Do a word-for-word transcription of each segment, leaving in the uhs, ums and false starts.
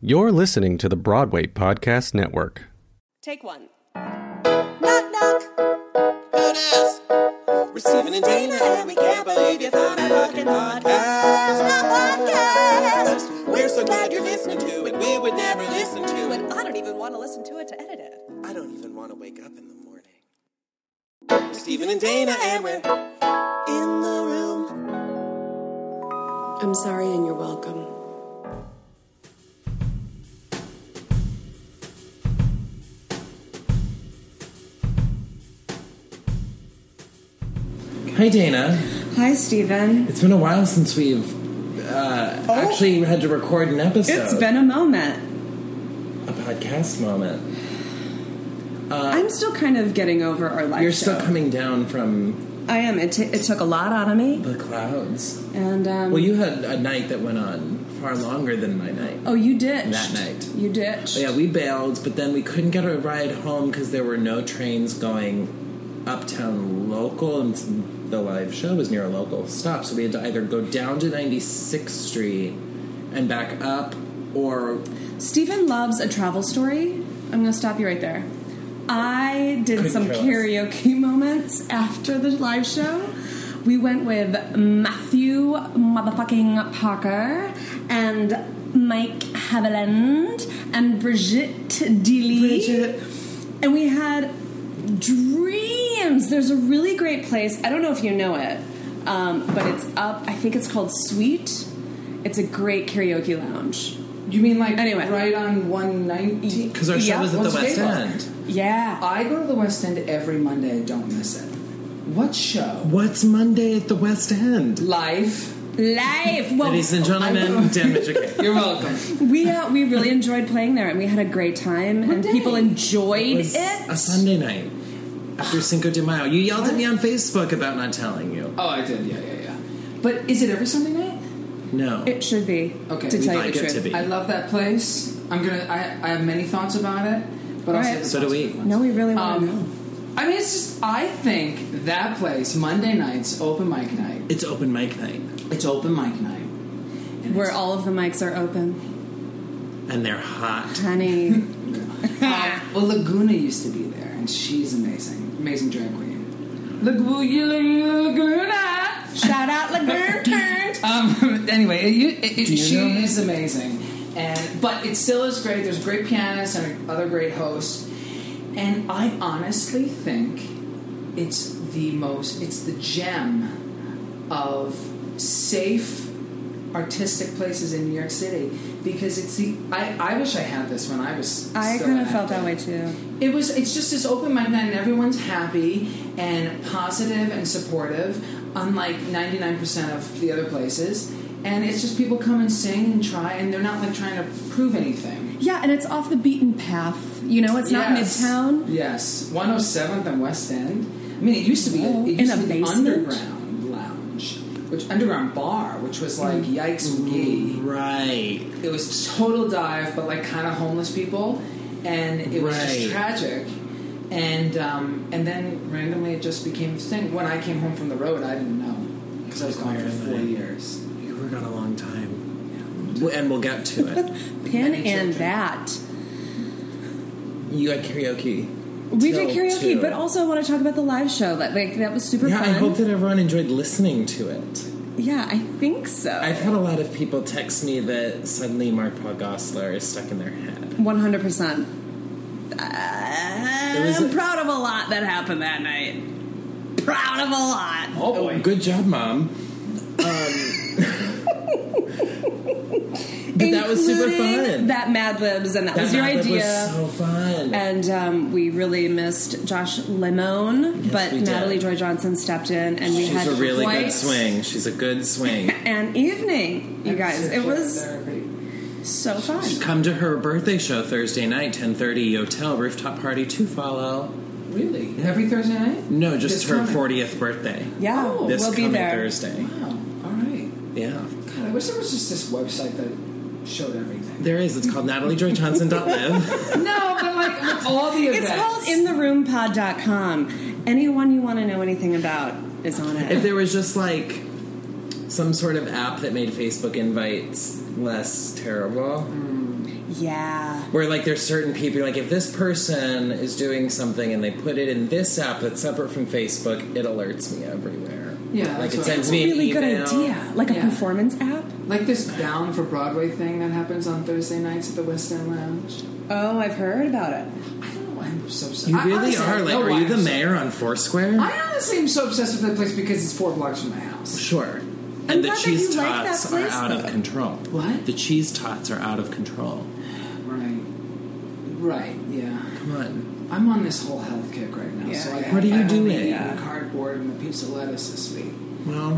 You're listening to the Broadway Podcast Network. Take one. Knock, knock. Who knows? We're Stephen and Dana, and we can't believe you found our fucking podcast. Our podcast. We're so glad you're listening to it. We would never listen to it. And I don't even want to listen to it to edit it. I don't even want to wake up in the morning. We're Stephen and Dana, and we're in the room. I'm sorry and you're welcome. Hi, Dana. Hi, Stephen. It's been a while since we've uh, Oh. actually had to record an episode. It's been a moment. a podcast moment. Uh, I'm still kind of getting over our live You're show. still coming down from I am. It, t- it took a lot out of me. the clouds. And, um... Well, you had a night that went on far longer than my night. Oh, you ditched. That night. You ditched. Yeah, we bailed, but then we couldn't get a ride home because there were no trains going uptown local, and the live show was near a local stop, so we had to either go down to ninety-sixth Street and back up, or... Stephen loves a travel story. I'm going to stop you right there. I did Couldn't some care less. karaoke moments after the live show. We went with Matthew motherfucking Parker and Mike Haviland and Brigitte Dealey. Bridget. And we had dreams. There's a really great place. I don't know if you know it, um, but it's up. I think it's called Sweet. It's a great karaoke lounge. You mean like Anyway. right on one ninety? Because our show Yeah, was at the what's West K-pop? End. Yeah. I go to the West End every Monday. I don't miss it. What show? What's Monday at the West End? Live. Live. Well, Ladies and gentlemen, Dan Mitchell. You're welcome. we uh, we really enjoyed playing there, and we had a great time, and day? people enjoyed It was it. a Sunday night after Cinco de Mayo. You yelled at me on Facebook about not telling you. Oh, I did. Yeah, yeah, yeah. But is it every Sunday night? No. It should be. Okay, to we'd tell you like the it truth. to be. I love that place. I'm gonna. I, I have many thoughts about it, but I'll All save right. the So do thoughts we. for the No, we really fun. want to know. Um, I mean, it's just. I think that place Monday nights open mic night. It's open mic night. It's open mic night. And Where it's- all of the mics are open. And they're hot. Honey. Uh, well, Laguna used to be there, and she's amazing, amazing drag queen. Laguna, Laguna. Shout out Laguna. Um. Anyway, it, it, it, Do you she know her? is amazing, and but it still is great. There's great pianists and other great hosts, and I honestly think it's the most. It's the gem of safe artistic places in New York City because it's the. I, I wish I had this when I was. I still kind of an felt that actor. way too. It was. It's just this open mic night, and everyone's happy and positive and supportive, unlike ninety-nine percent of the other places. And it's just people come and sing and try, and they're not like trying to prove anything. Yeah, and it's off the beaten path. You know, it's not Yes. Midtown. Yes, one oh seventh and West End. I mean, it used to be. Oh, it in used a to be the basement? underground lounge, which underground bar, which was like yikes McGee. Right. It was total dive, but like kind of homeless people, and it was Right. just tragic. And um, and then randomly it just became a thing. When I came home from the road, I didn't know because I was gone for four years. You were gone a long time. W- And we'll get to it. Pin Many and children. that. You had karaoke. We till did karaoke, two. but also I want to talk about the live show. That like that was super Yeah, fun. I hope that everyone enjoyed listening to it. Yeah, I think so. I've had a lot of people text me that suddenly Mark Paul Gosselaar is stuck in their head. One hundred percent. I'm a- proud of a lot that happened that night. Proud of a lot. Oh boy! Good job, Mom. But that was super Including fun. That Mad Libs, and that, That was your Mad Lib idea. was so fun. And um, we really missed Josh Lemon, Yes, but we did. Natalie Joy Johnson stepped in, and we She's had a really quite good swing. She's a good swing. an evening, you guys. It was Therapy. so fun. Come to her birthday show Thursday night, ten thirty, Yotel, rooftop party to follow. Really? Every Thursday night? No, just This her coming. fortieth birthday. Yeah, Oh, This we'll be coming there. Thursday. Wow. All right. Yeah. God, I wish there was just this website that showed everything. There is. It's called natalie joy johnson dot live. No, but like with all the events. It's called in the room pod dot com. Anyone you want to know anything about is on it. If there was just like some sort of app that made Facebook invites less terrible. Yeah. Where, like, there's certain people, like, if this person is doing something and they put it in this app that's separate from Facebook, it alerts me everywhere. Yeah, Like, that's it what- sends That's me a an really good email. idea. Like a Yeah. performance app? Like this Bound for Broadway thing that happens on Thursday nights at the West End Lounge. Oh, I've heard about it. I don't know why I'm so obsessed. You I really honestly are. don't Like, know are why you the I'm so- mayor on Foursquare? I honestly am so obsessed with that place because it's four blocks from my house. Sure. I'm And the glad that cheese you like that tots are place, out of though. control. What? The cheese tots are out of control. Right. Right, yeah. Come on. I'm on this whole health kick right now. Yeah, so I yeah. had- What are you I've only doing? eaten cardboard and a piece of lettuce this week. Well,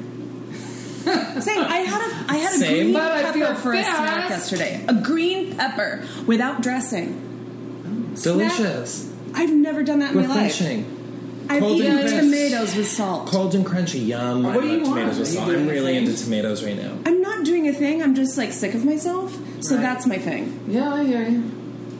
Same. I had a I had a Same. green But I pepper feel for a snack fast. yesterday. A green pepper without dressing. delicious. I've never done that in my life. Refreshing. I've Cold eaten and crisp. tomatoes with salt. Cold and crunchy. Yum. What I do love you want? tomatoes with Are you salt. doing I'm really anything? into tomatoes right now. I'm not doing a thing. I'm just like sick of myself. So Right. that's my thing. Yeah, I hear you.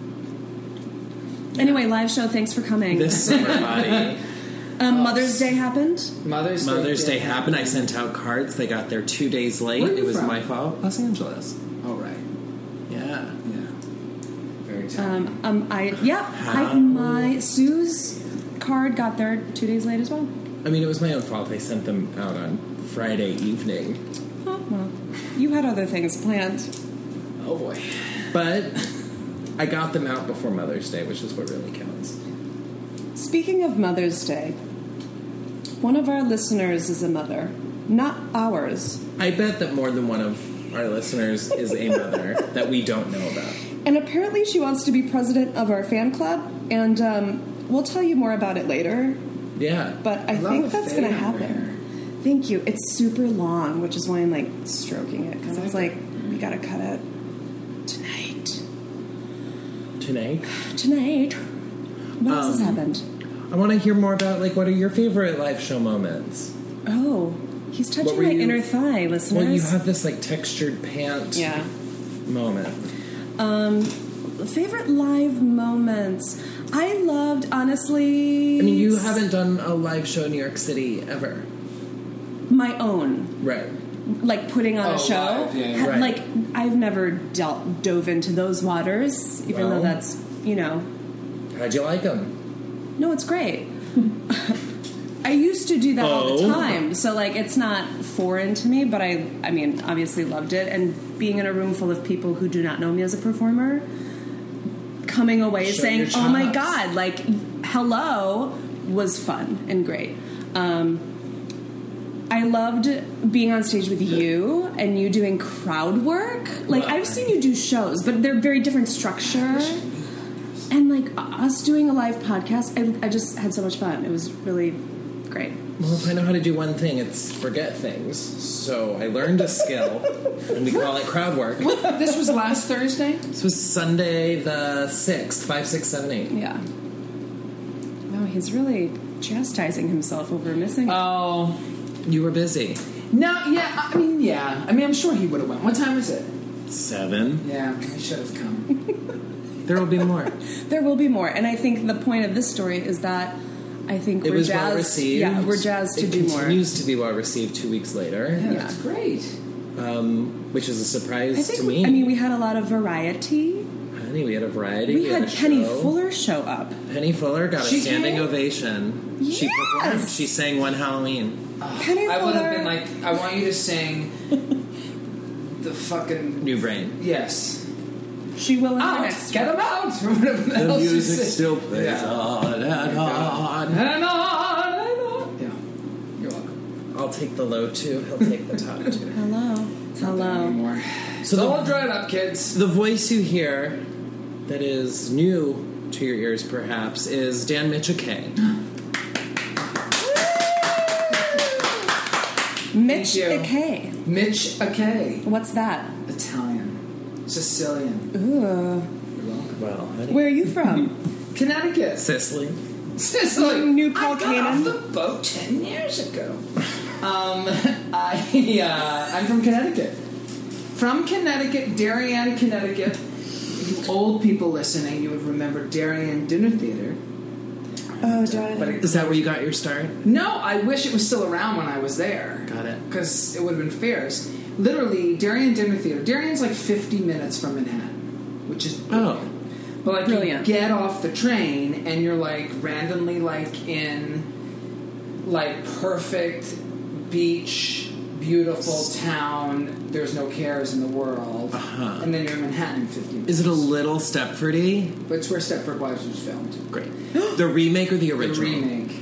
Anyway, live show. Thanks for coming. This summer body. um, Mother's Day happened. Mother's Day. Mother's Day did happened. I happen. sent out cards. They got there two days late. Where are you It was from? my fault. Los Angeles. Oh, right. Yeah. Yeah. Very talented. Um, um, I yeah. I, my Sue's card got there two days late as well. I mean, it was my own fault. I sent them out on Friday evening. Oh well, you had other things planned. Oh, boy. But I got them out before Mother's Day, which is what really counts. Speaking of Mother's Day, one of our listeners is a mother, not ours. I bet that more than one of our listeners is a mother that we don't know about. And apparently she wants to be president of our fan club, and um, we'll tell you more about it later. Yeah. But I, I love think the that's going to fade over happen. Thank you. It's super long, which is why I'm like stroking it, because it's like, we got to cut it tonight. Tonight, Tonight. What else has Um, happened? I want to hear more about, like, what are your favorite live show moments? Oh, he's what touching were my you- inner thigh, listeners. Well, you have this, like, textured pant Yeah. moment. Um, favorite live moments. I loved, honestly. I mean, you haven't done a live show in New York City ever. my own, Right. like putting on Oh, a show. live, yeah, Ha- right. Like I've never dealt dove into those waters, even Well. though that's you know. How'd you like them? No, it's great. I used to do that all the Oh. time, so like it's not foreign to me. But I, I mean, obviously loved it, and being in a room full of people who do not know me as a performer, coming away Show saying, your "Oh my chops." god!" Like, hello, was fun and great. Um, I loved being on stage with you and you doing crowd work. Like I've seen you do shows, but they're very different structure. And like us doing a live podcast, I, I just had so much fun. It was really great. Well, if I know how to do one thing, it's forget things. So I learned a skill, and we call it crowd work. This was last Thursday? This was Sunday the sixth, five, six, seven, eight. Yeah. No, he's really chastising himself over missing. Oh. You were busy. No, yeah, I mean, yeah. I mean, I'm sure he would have went. What time is it? Seven. Yeah, I should have come. There will be more. There will be more, and I think the point of this story is that I think It we're was jazzed. well received. Yeah, we're jazzed to it do more. continues to be well received two weeks later, Yeah, Yeah. that's great. um, which is a surprise I think to we, me. I mean we had a lot of variety. Honey, we had a variety. We had a Penny show. Fuller show up. Penny Fuller got She a standing came? ovation. She Yes! performed. She sang one Halloween. Penny I would Fuller. have been like, I want you to sing the fucking. New Brain. Yes. She will in her Out! next Get him out! Or whatever the, hell she said. plays Yeah. on and on. And on and on. Yeah. You're welcome. I'll take the low two. He'll take the top two. Hello. Not Hello. anymore. So So the- all dried up, kids. The voice you hear that is new to your ears, perhaps, is Dan Mitchell-Kay. Mitch you. McKay. Mitch Akay. What's that? Italian. Sicilian. Ooh. You're welcome. Well, Where are you from? Connecticut. Sicily. Sicily. New I got Canaan. off the boat ten years ago. Um, I uh, I'm from Connecticut. From Connecticut, Darien, Connecticut. You old people listening, you would remember Darien Dinner Theater. Oh, But darling. it, Is that where you got your start? no, I wish it was still around when I was there. Got it. Because it would have been fierce. Literally, Darien Dinner Theater. Darien's like fifty minutes from Manhattan. which is brilliant. Oh. But like Brilliant. you get off the train and you're like randomly like in like perfect beach, beautiful town. There's no cares in the world, Uh-huh. and then you're in Manhattan in fifteen minutes. Is it a little Stepfordy? But it's where Stepford Wives was filmed. Great. The remake or the The original? remake.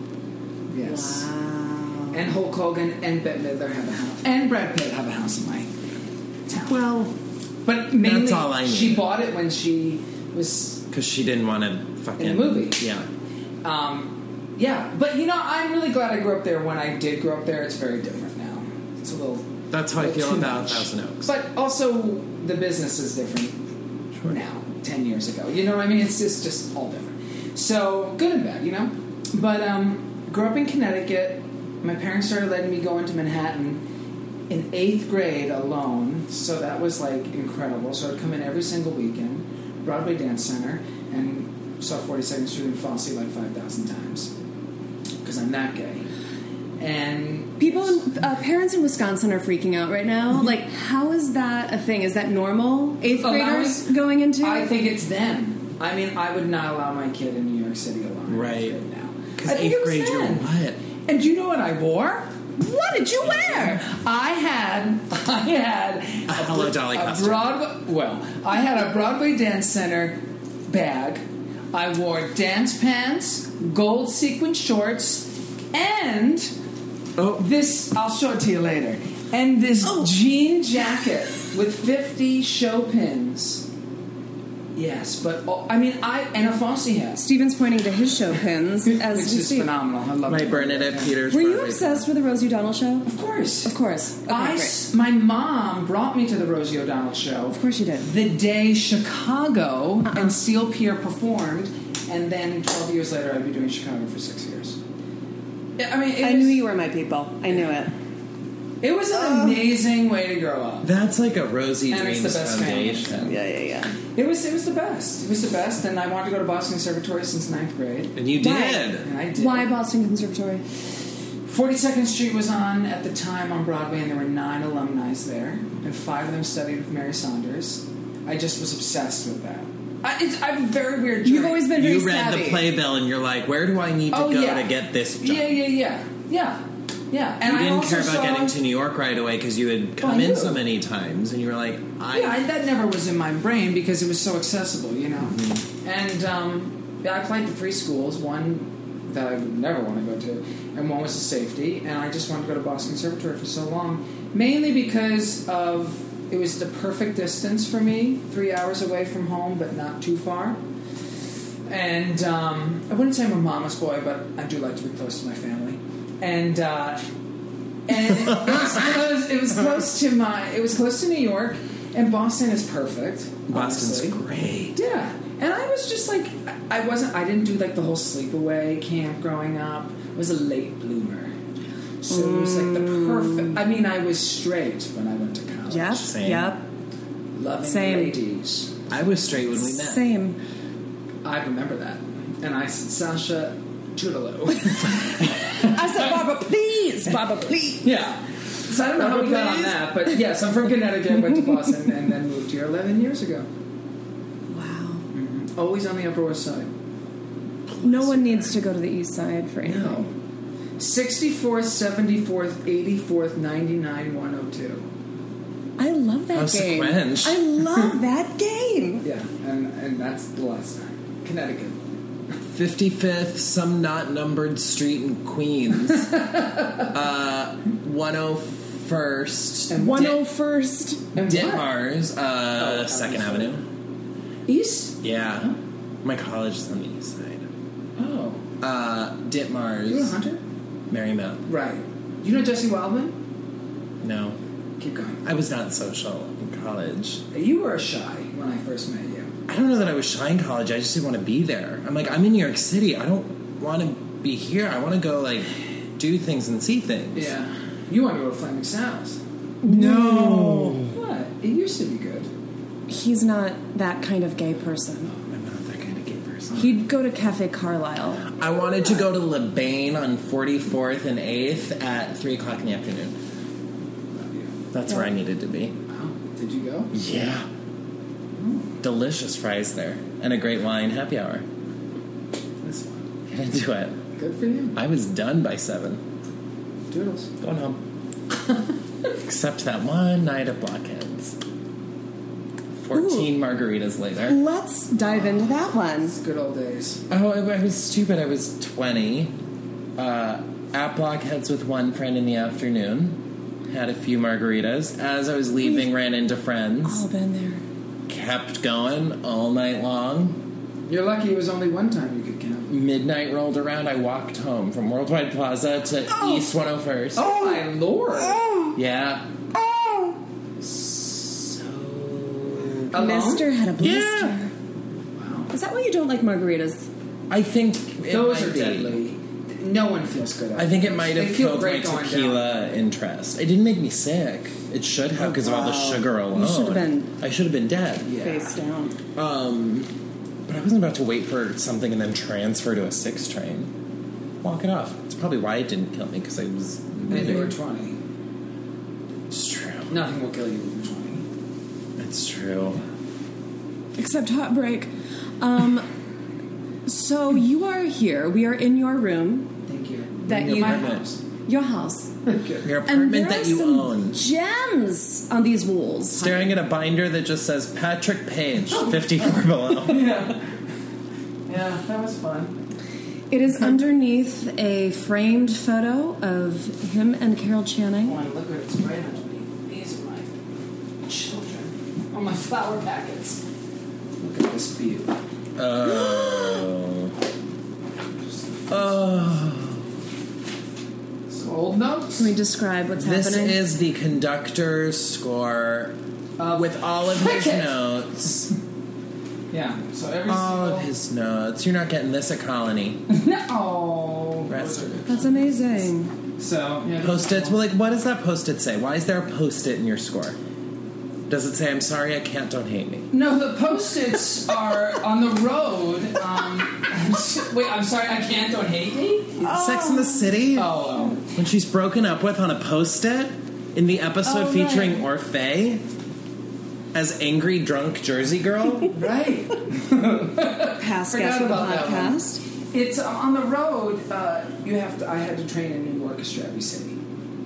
Yes. Wow. And Hulk Hogan and Bette Midler have a house, and Brad Pitt have a house in my town. Well, but mainly that's all I need. she bought it when she was because she didn't want to fucking... in the movie. Yeah. Um, yeah, but you know, I'm really glad I grew up there. When I did grow up there, it's very different now. It's a little. That's how I little feel too about much. Thousand Oaks. But also, the business is different Sure. now. Ten years ago, you know what I mean? It's just just all different. So good and bad, you know. But um, grew up in Connecticut. My parents started letting me go into Manhattan in eighth grade alone. So that was like incredible. So I'd come in every single weekend. Broadway Dance Center, and saw forty-second Street and Fosse like five thousand times because I'm that gay. And People, in, uh, parents in Wisconsin are freaking out right now. Like, how is that a thing? Is that normal? Eighth Allowing- graders going into I it? think it's them. I mean, I would not allow my kid in New York City alone. Right. Right now. Because I think eighth it was grade, you're then. what? And do you know what I wore? What did you wear? I had, I had A Hello Dolly a costume. Broadway. Well, I had a Broadway Dance Center bag. I wore dance pants, gold sequin shorts, and Oh. this. I'll show it to you later. And this jean jacket with fifty show pins. Yes, but oh, I mean, I and a Fosse hat, Steven's pointing to his show pins as which we is see. phenomenal. I love My it. Bernadette Peters. Were you Broadway obsessed with the Rosie O'Donnell show? Of course, Of course. Okay, I great. s- my mom brought me to the Rosie O'Donnell show. Of course you did. The day Chicago Uh-uh. and Steel Pier performed, and then twelve years later, I'd be doing Chicago for six years. I mean, it I was, knew you were my people. I knew it. It was an amazing way to grow up. That's like a Rosie And it's Dreams the best Foundation. Yeah, yeah, yeah. It was it was the best. It was the best, and I wanted to go to Boston Conservatory since ninth grade, And you Why? did. and I did. Why Boston Conservatory? forty-second Street was on at the time on Broadway, and there were nine alumni there, and five of them studied with Mary Saunders. I just was obsessed with that. I, it's, I have a very weird journey. You've always been very You read savvy. the playbill and you're like, where do I need to Oh, go yeah. to get this job? Yeah, yeah, yeah, yeah, yeah. And You I didn't also care about saw, getting to New York right away because you had come Oh, I in knew. so many times, and you were like, I. Yeah, I, that never was in my brain because it was so accessible, you know. Mm-hmm. And um, yeah, I applied to three schools. One that I would never want to go to, and one was a safety. And I just wanted to go to Boston Conservatory for so long, mainly because of it was the perfect distance for me, three hours away from home, but not too far. And um, I wouldn't say I'm a mama's boy, but I do like to be close to my family. And uh, and it, it, was close, it was close to my. It was close to New York, and Boston is perfect. Boston's honestly. great. Yeah, and I was just like, I wasn't. I didn't do like the whole sleepaway camp growing up. I was a late bloomer, so it was like the perfect. I mean, I was straight when I went to college. Yep. Same. Yep. loving Same. ladies. I was straight when we met. Same. I remember that, and I said, Sasha, toodaloo. I said, Barbara, please, Barbara, please. Yeah. So I don't know how we got on that, but yes, I'm from Connecticut, went to Boston, and then moved here eleven years ago. Wow. Always on the Upper West Side. No one needs to go to the East Side for anything. No. sixty-fourth, seventy-fourth, eighty-fourth, ninety-nine, one oh two. I love that How game. sequence. I love that game. Yeah, and, and that's the last time. Connecticut. fifty-fifth, some not numbered street in Queens. uh, one oh first. And one oh first. And Ditmars, uh, Oh, Second Avenue. Avenue. East? Yeah. My college is on the east side. Oh. Uh, Ditmars. You know Hunter? Marymount. Right. You know Jesse Wildman? No. Keep going. I was not social in college. You were shy when I first met you. I don't know that I was shy in college. I just didn't want to be there. I'm like, I'm in New York City. I don't want to be here. I want to go, like, do things and see things. Yeah. You want to go to Flaming Sal's. No. What? It used to be good. He's not that kind of gay person. I'm not that kind of gay person. He'd go to Cafe Carlisle. I wanted to go to LeBain on forty-fourth and eighth at three o'clock in the afternoon. Love you. That's where I needed to be. Wow. Did you go? Yeah. delicious fries there and a great wine happy hour. This one. Get into it. Good for you. I was done by seven. Doodles. Going home. Except that one night at Blockheads. Fourteen Ooh. margaritas later. Let's dive into that one. Good old days. Oh, I, I was stupid. I was twenty. Uh, at Blockheads with one friend in the afternoon. Had a few margaritas. As I was leaving, ran into friends. All been there. Kept going all night long. You're lucky it was only one time you could count. Midnight rolled around. I walked home from Worldwide Plaza to Oh. East one oh first. Oh, my lord. Yeah. Alone? Mister had a blister. Yeah. Wow. Is that why you don't like margaritas? I think it Those might are be. deadly. No one feels good. I think it might They have feel killed my great going tequila interest. It didn't make me sick. It should have because of all the wow. sugar alone. You should have been- I should have been dead. Yeah. Face down. Um, but I wasn't about to wait for something and then transfer to a six train. Walk it off. It's probably why it didn't kill me because I was. And you were twenty. It's true. Nothing will kill you when you're twenty. It's true. Except heartbreak. Um, so you are here. We are in your room. Thank you. That Your you My apartment. house. Your house. Your And apartment there that are you some own. gems on these walls. Staring at a binder that just says Patrick Page, fifty-four below. Yeah. Yeah, that was fun. It is underneath a framed photo of him and Carol Channing. Oh, and look what it's right underneath. These are my children. Oh, my flower packets. Look at this view. Oh. Oh. Some old notes. Can we describe what's This happening? is the conductor's score Uh, with all of his Cricket. notes. Yeah, so every All single... of his notes. You're not getting this at Colony. No. Rest of it. That's amazing. So, yeah. Post-its. Well, like, what does that post-it say? Why is there a post-it in your score? Does it say, I'm sorry, I can't, don't hate me? No, the post-its are on the road. Um, I'm s- wait, I'm sorry, I can't, don't hate me? Sex in the City? Oh, When she's broken up with on a post-it in the episode Oh, featuring right. Orfeh as angry, drunk Jersey girl? right. Past Forgot guest of the about that one. podcast. It's uh, on the road. Uh, you have to. I had to train a new orchestra every city.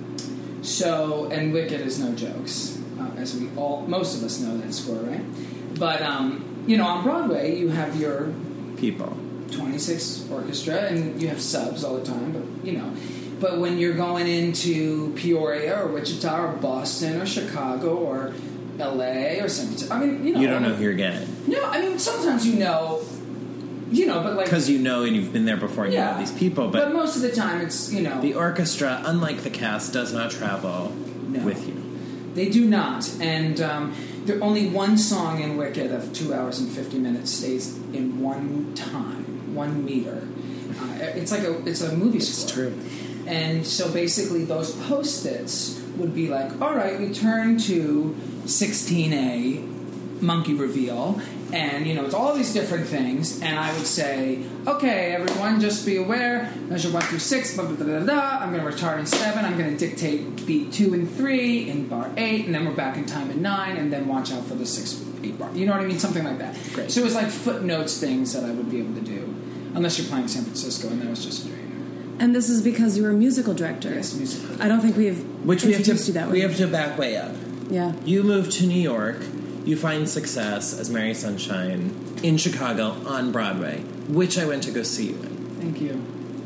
So, and Wicked is no jokes, uh, as we all, most of us know that score, right? But um, you know, on Broadway, you have your People. twenty-six orchestra, and you have subs all the time. But you know, but when you're going into Peoria or Wichita or Boston or Chicago or L A or San Francisco, I mean, you know, You don't know who you're getting. No, I mean sometimes you know, you know, but like Because you know and you've been there before and you know these people, but but most of the time it's you know the orchestra, unlike the cast, does not travel No. with you. they do not, and um, there only one song in Wicked of two hours and fifty minutes stays in one time, one meter. Uh, it's like a it's a movie It's score. true. And so basically, those post-its would be like, all right, we turn to sixteen A, monkey reveal, and, you know, it's all these different things, and I would say, okay, everyone, just be aware, measure one through six, blah, blah, blah, blah, blah. I'm going to retard in seven, I'm going to dictate beat two and three in bar eight, and then we're back in time in nine, and then watch out for the six, eight bar. You know what I mean? Something like that. Great. So it was like footnotes things that I would be able to do, unless you're playing San Francisco, and that was just a dream. And this is because you were a musical director. Yes, musical. I don't think we've Which we have introduced to you that way. we have to back way up. Yeah. You move to New York, you find success as Mary Sunshine in Chicago on Broadway, which I went to go see you in. Thank you.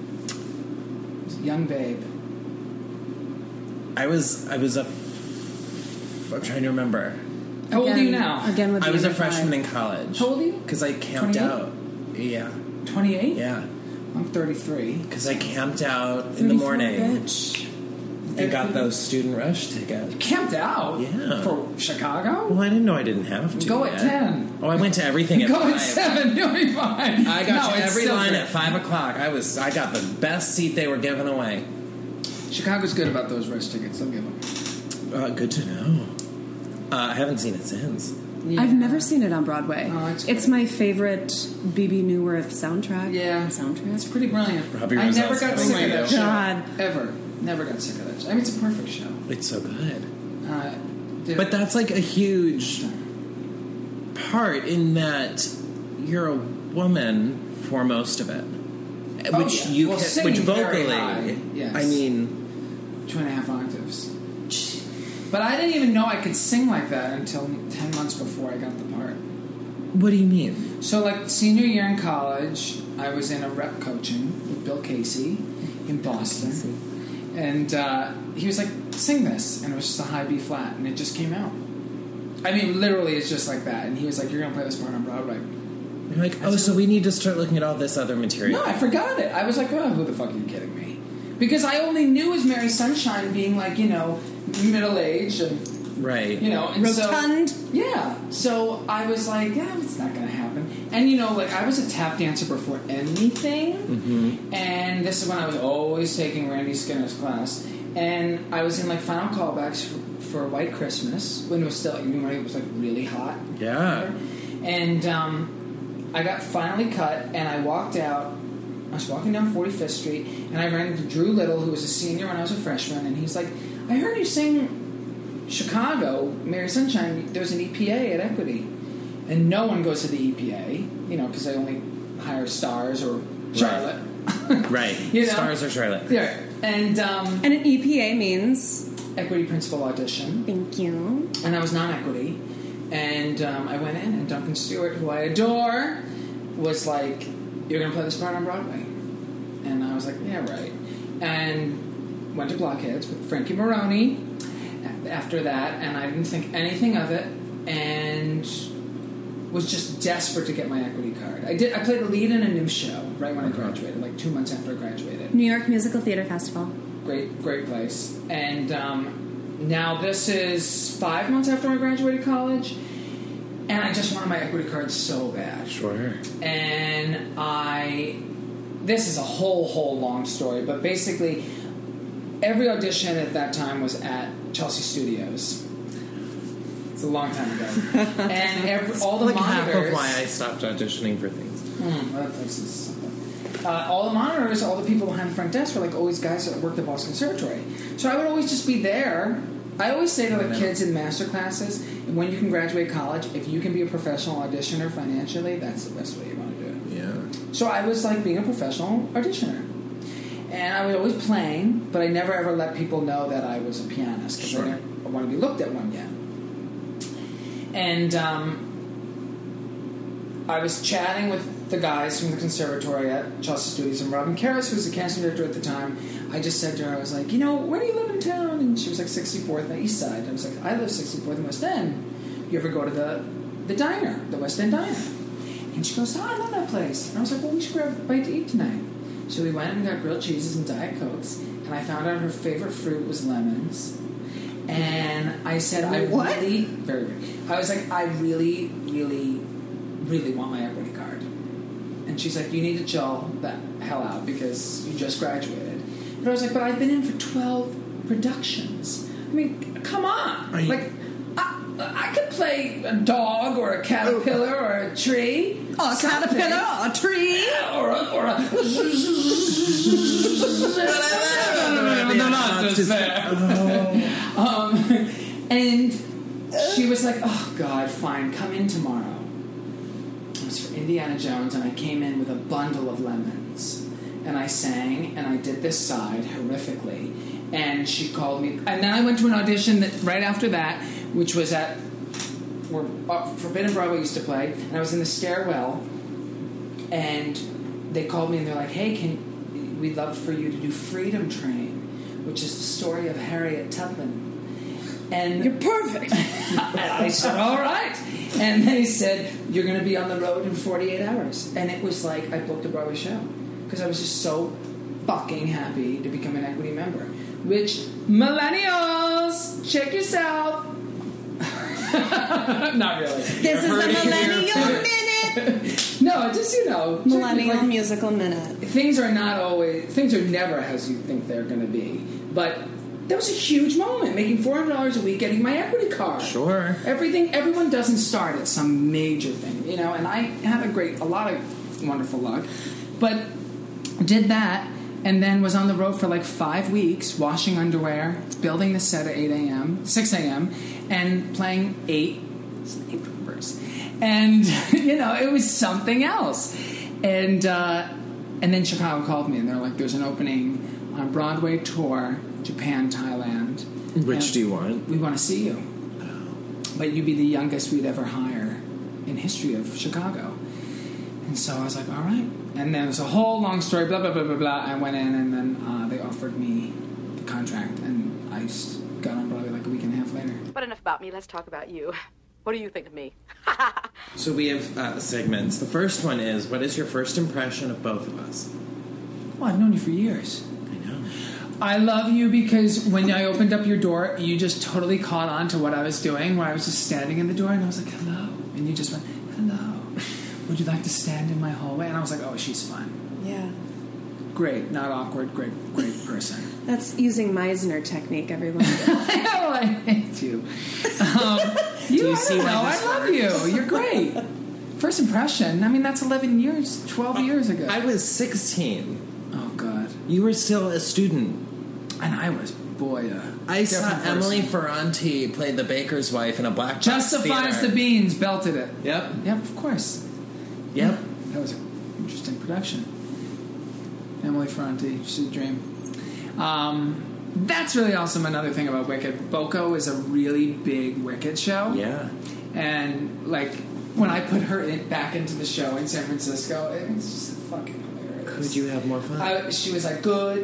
Young babe. I was I was a I'm trying to remember. How old are you Again- now? Again with the I was a under five. freshman in college. How old are you? Because I camped twenty-eight? out. Yeah. twenty-eight? Yeah. I'm thirty-three. Because I camped out in the thirty-four, morning bitch. and got those student rush tickets. Camped out? Yeah. For Chicago? Well, I didn't know I didn't have to. Go at yet. ten. Oh, I went to everything at Go five. at seven, you'll be fine. I got No, to it's every still line great. at five o'clock. I was I got the best seat they were giving away. Chicago's good about those rush tickets. They'll give them. Uh, good to know. Uh, I haven't seen it since. Yeah. I've never seen it on Broadway. Oh, it's it's great. my favorite B B Newirth soundtrack. Yeah. Soundtrack. It's pretty brilliant. Robbie I never Roselle's got having sick my of that show. show. God. Ever. Never got sick of that show. I mean, it's a perfect show. It's so good. Uh, did But that's like a huge part in that you're a woman for most of it. Oh, Which yeah. you Well, can, singing which very vocally, high, yes. I mean, Two and a half octaves. But I didn't even know I could sing like that until ten months before I got the part. what do you mean? So, like, senior year in college, I was in a rep coaching with Bill Casey in Boston. And uh, he was like, sing this. And it was just a high B flat. And it just came out. I mean, literally, it's just like that. And he was like, you're going to play this part on Broadway. You're like, oh, so we need to start looking at all this other material. No, I forgot it. I was like, oh, who the fuck are you kidding me? Because I only knew as Mary Sunshine being like, you know, middle-aged and, Right. you know. And Rotund. So, yeah. So I was like, yeah, it's not going to happen. And, you know, like, I was a tap dancer before anything. Mm-hmm. And this is when I was always taking Randy Skinner's class. And I was in, like, final callbacks for, for White Christmas when it was still, you know, when it was, like, really hot. Yeah. And, um... I got finally cut, and I walked out. I was walking down forty-fifth Street, and I ran into Drew Little, who was a senior when I was a freshman, and he's like, I heard you sing Chicago, Mary Sunshine. There's an E P A at Equity. And no one goes to the E P A, you know, because they only hire stars or Charlotte. Right. You know? Stars or Charlotte. Yeah. And, um... And an E P A means... Equity Principal Audition. Thank you. And I was non-equity. And um, I went in, and Duncan Stewart, who I adore, was like, you're going to play this part on Broadway. And I was like, yeah, right. And went to Blockheads with Frankie Maroney after that, and I didn't think anything of it, and was just desperate to get my equity card. I did. I played a lead in a new show right when I graduated, like two months after I graduated. New York Musical Theater Festival. Great, great place. And um, now this is five months after I graduated college, and I just wanted my equity card so bad. Sure. And I, this is a whole, whole long story, but basically every audition at that time was at Chelsea Studios. It's a long time ago. And every, all the like monitors... half of why I stopped auditioning for things. Mm, that place is something. Uh, all the monitors, all the people behind the front desk were like always guys that worked at Boston Conservatory. So I would always just be there. I always say to the kids in master classes, when you can graduate college, if you can be a professional auditioner financially, that's the best way you want to do it. Yeah. So I was like being a professional auditioner. And I was always playing, but I never ever let people know that I was a pianist because Sure. I didn't want to be looked at one yet. And um, I was chatting with the guys from the conservatory at Chelsea Studios, and Robin Karras, who was the casting director at the time, I just said to her, I was like, you know, where do you live in town? And she was like, sixty-fourth on the East Side. I was like, I live sixty-fourth in West End. You ever go to the the diner, the West End Diner? And she goes, oh, I love that place. And I was like, well, we should grab a bite to eat tonight. So we went and got grilled cheeses and Diet Cokes, and I found out her favorite fruit was lemons. And I said, I What? really, very weird. I was like, I really, really, really want my equity card. And she's like, you need to chill the hell out because you just graduated. But I was like, but I've been in for twelve productions. I mean, come on. Are you- Like, I, I could play a dog or a caterpillar or a tree. Oh, a Something. caterpillar, a tree. Or a... Or a um, and she was like, oh, God, fine, come in tomorrow. It was for Indiana Jones, and I came in with a bundle of lemons. And I sang, and I did this side horrifically. And she called me. And then I went to an audition that right after that, which was at where uh, Forbidden Broadway used to play. And I was in the stairwell, and they called me, and they're like, hey, can we'd love for you to do Freedom Train, which is the story of Harriet Tubman. And You're perfect. I said, all right. And they said, you're going to be on the road in forty-eight hours. And it was like I booked a Broadway show because I was just so fucking happy to become an equity member. Which, millennials, check yourself. Not really. This is a millennial minute. No, just, you know. Millennial like, musical minute. things are not always, things are never as you think they're going to be. But that was a huge moment, making four hundred dollars a week, getting my equity card. Sure. Everything, everyone doesn't start at some major thing, you know, and I had a great, a lot of wonderful luck. But did that, and then was on the road for like five weeks, washing underwear, building the set at eight a.m., six a.m., and playing eight slave numbers. And, you know, it was something else. And uh, and then Chicago called me, and they're like, there's an opening on Broadway tour, Japan, Thailand. Which do you want? We want to see you. But you'd be the youngest we'd ever hire in history of Chicago. And so I was like, all right. And then it was a whole long story, blah, blah, blah, blah, blah. I went in, and then uh, they offered me the contract, and I got on Broadway like a week and a half later. But enough about me. Let's talk about you. What do you think of me? So we have uh, segments. The first one is, what is your first impression of both of us? Well, I've known you for years. I know. I love you because when I opened up your door, you just totally caught on to what I was doing, where I was just standing in the door, and I was like, hello. And you just went, hello. Would you like to stand in my hallway? And I was like, oh, she's fun. Yeah. Great, not awkward, great, great person. That's using Meisner technique, everyone. I know, I hate you. Um, you, Do you I see don't why know, this I love works? you. You're great. First impression, I mean, that's eleven years, twelve years ago. I was sixteen. Oh, God. You were still a student. And I was, boy, uh, I saw different person. Emily Ferranti play the baker's wife in a black box Justifies theater. the Beans, belted it. Yep. Yep, of course. Yep. That was an interesting production. Emily Ferranti, she's a dream. Um, that's really awesome. Another thing about Wicked. Boko is a really big Wicked show. Yeah. And, like, when I put her in, back into the show in San Francisco, it was just fucking hilarious. Could you have more fun? I, she was like, good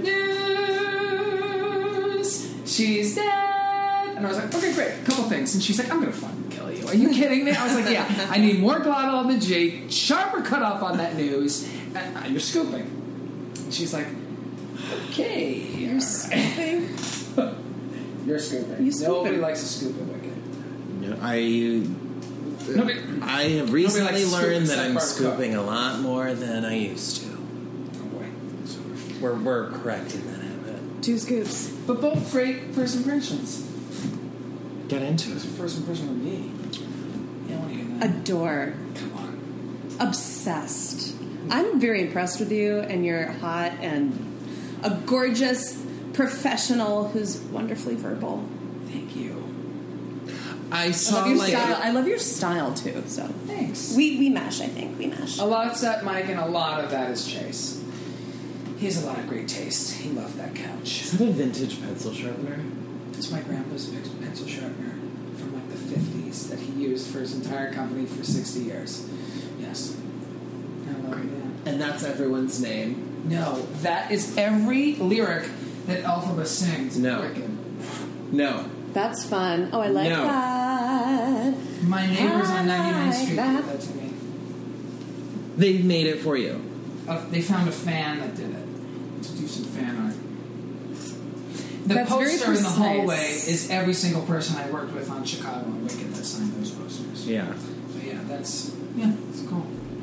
news, she's dead. And I was like, okay, great, couple things. And she's like, I'm going to fucking kill you. Are you kidding me? I was like, yeah, I need more glottal on the G, sharper cutoff on that news, and uh, you're scooping. And she's like, okay. You're all scooping. right. You're scooping. You scooping. Nobody likes to scoop in Wicked. No, I Nobody, I have recently likes to scoop learned that except I'm Barbara scooping a lot more than I used to. oh boy. We're we're correcting that habit. Two scoops. But both great first impressions. Get into What's it. your first impression of me? Yeah, I want to hear that. Adore. Come on. Obsessed. I'm very impressed with you, and you're hot and a gorgeous professional who's wonderfully verbal. Thank you. I I saw love your like style. I love your style too. So Thanks. we we mesh. I think we mesh. A lot's that Mike, and a lot of that is Chase. He has a lot of great taste. He loved that couch. Is that a vintage pencil sharpener? It's my grandpa's pencil sharpener from like the fifties that he used for his entire company for sixty years. Yes. I love it, yeah. And that's everyone's name. No, that is every lyric that Elphaba sings. No. Wicked. No. That's fun. Oh, I like No. that. My neighbors on ninety-ninth I Street like did that. that to me. They made it for you. Uh, they found a fan that did it to do some fan art. The That's very poster in the precise. hallway is every single person I worked with on Chicago and Wicked that signed those posters. Yeah. So yeah, that's yeah, it's cool.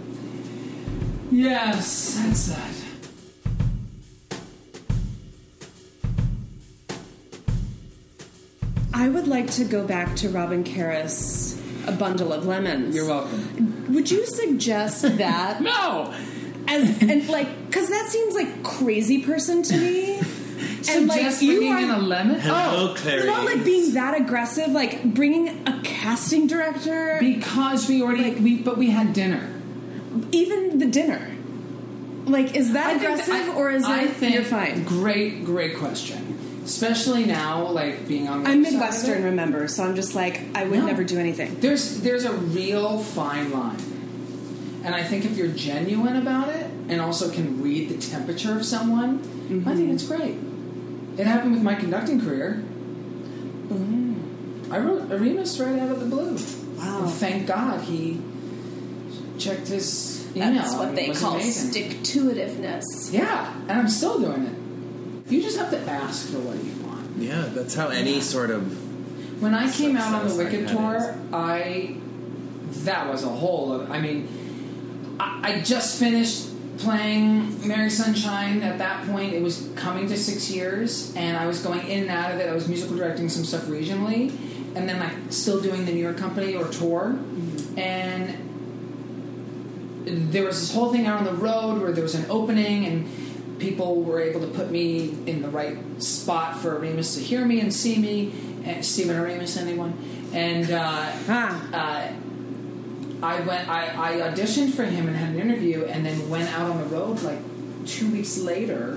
Yes, that's that. I would like to go back to Robin Karras, A Bundle of Lemons. You're welcome. Would you suggest that No, as and like because that seems like crazy person to me. And like suggest you bringing are, in a lemon. Hello, Oh, Clarice. not like being that aggressive, like bringing a casting director, because we already we but we had dinner. even the dinner. Like, is that I think aggressive that- I- or is I it think, you're fine? Great, great question. Especially now, like being on the I'm other side of Midwestern, it. remember, so I'm just like I would No. never do anything. There's there's a real fine line, and I think if you're genuine about it and also can read the temperature of someone, Mm-hmm. I think it's great. It happened with my conducting career. I wrote Aremus right out of the blue. Wow. And thank God he checked his email. That's what and they it was call amazing. stick-to-itiveness. Yeah, and I'm still doing it. You just have to ask for what you want. Yeah, that's how any sort of When I came out on the Success Wicked like that tour, I that was a whole other. I mean, I, I just finished playing Mary Sunshine. At that point, it was coming to six years, and I was going in and out of it. I was musical directing some stuff regionally, and then like still doing the New York Company or tour, Mm-hmm. and there was this whole thing out on the road where there was an opening and people were able to put me in the right spot for Aremus to hear me and see me, and Stephen Aremus, anyone, and uh, Ah. uh, I went. I, I auditioned for him and had an interview, and then went out on the road like two weeks later,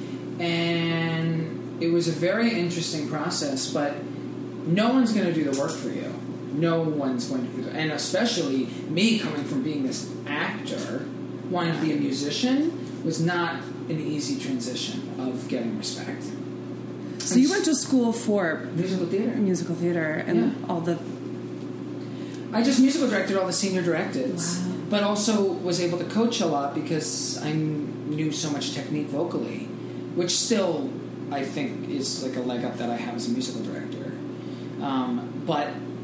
and it was a very interesting process. But no one's going to do the work for you. No one's going to do it, and especially me coming from being this actor, wanting to be a musician was not an easy transition of getting respect. So you went to school for Musical theater. musical theater and Yeah. all the... I just musical directed all the senior directives, Wow. but also was able to coach a lot because I knew so much technique vocally, which still I think is like a leg up that I have as a musical director. Um, but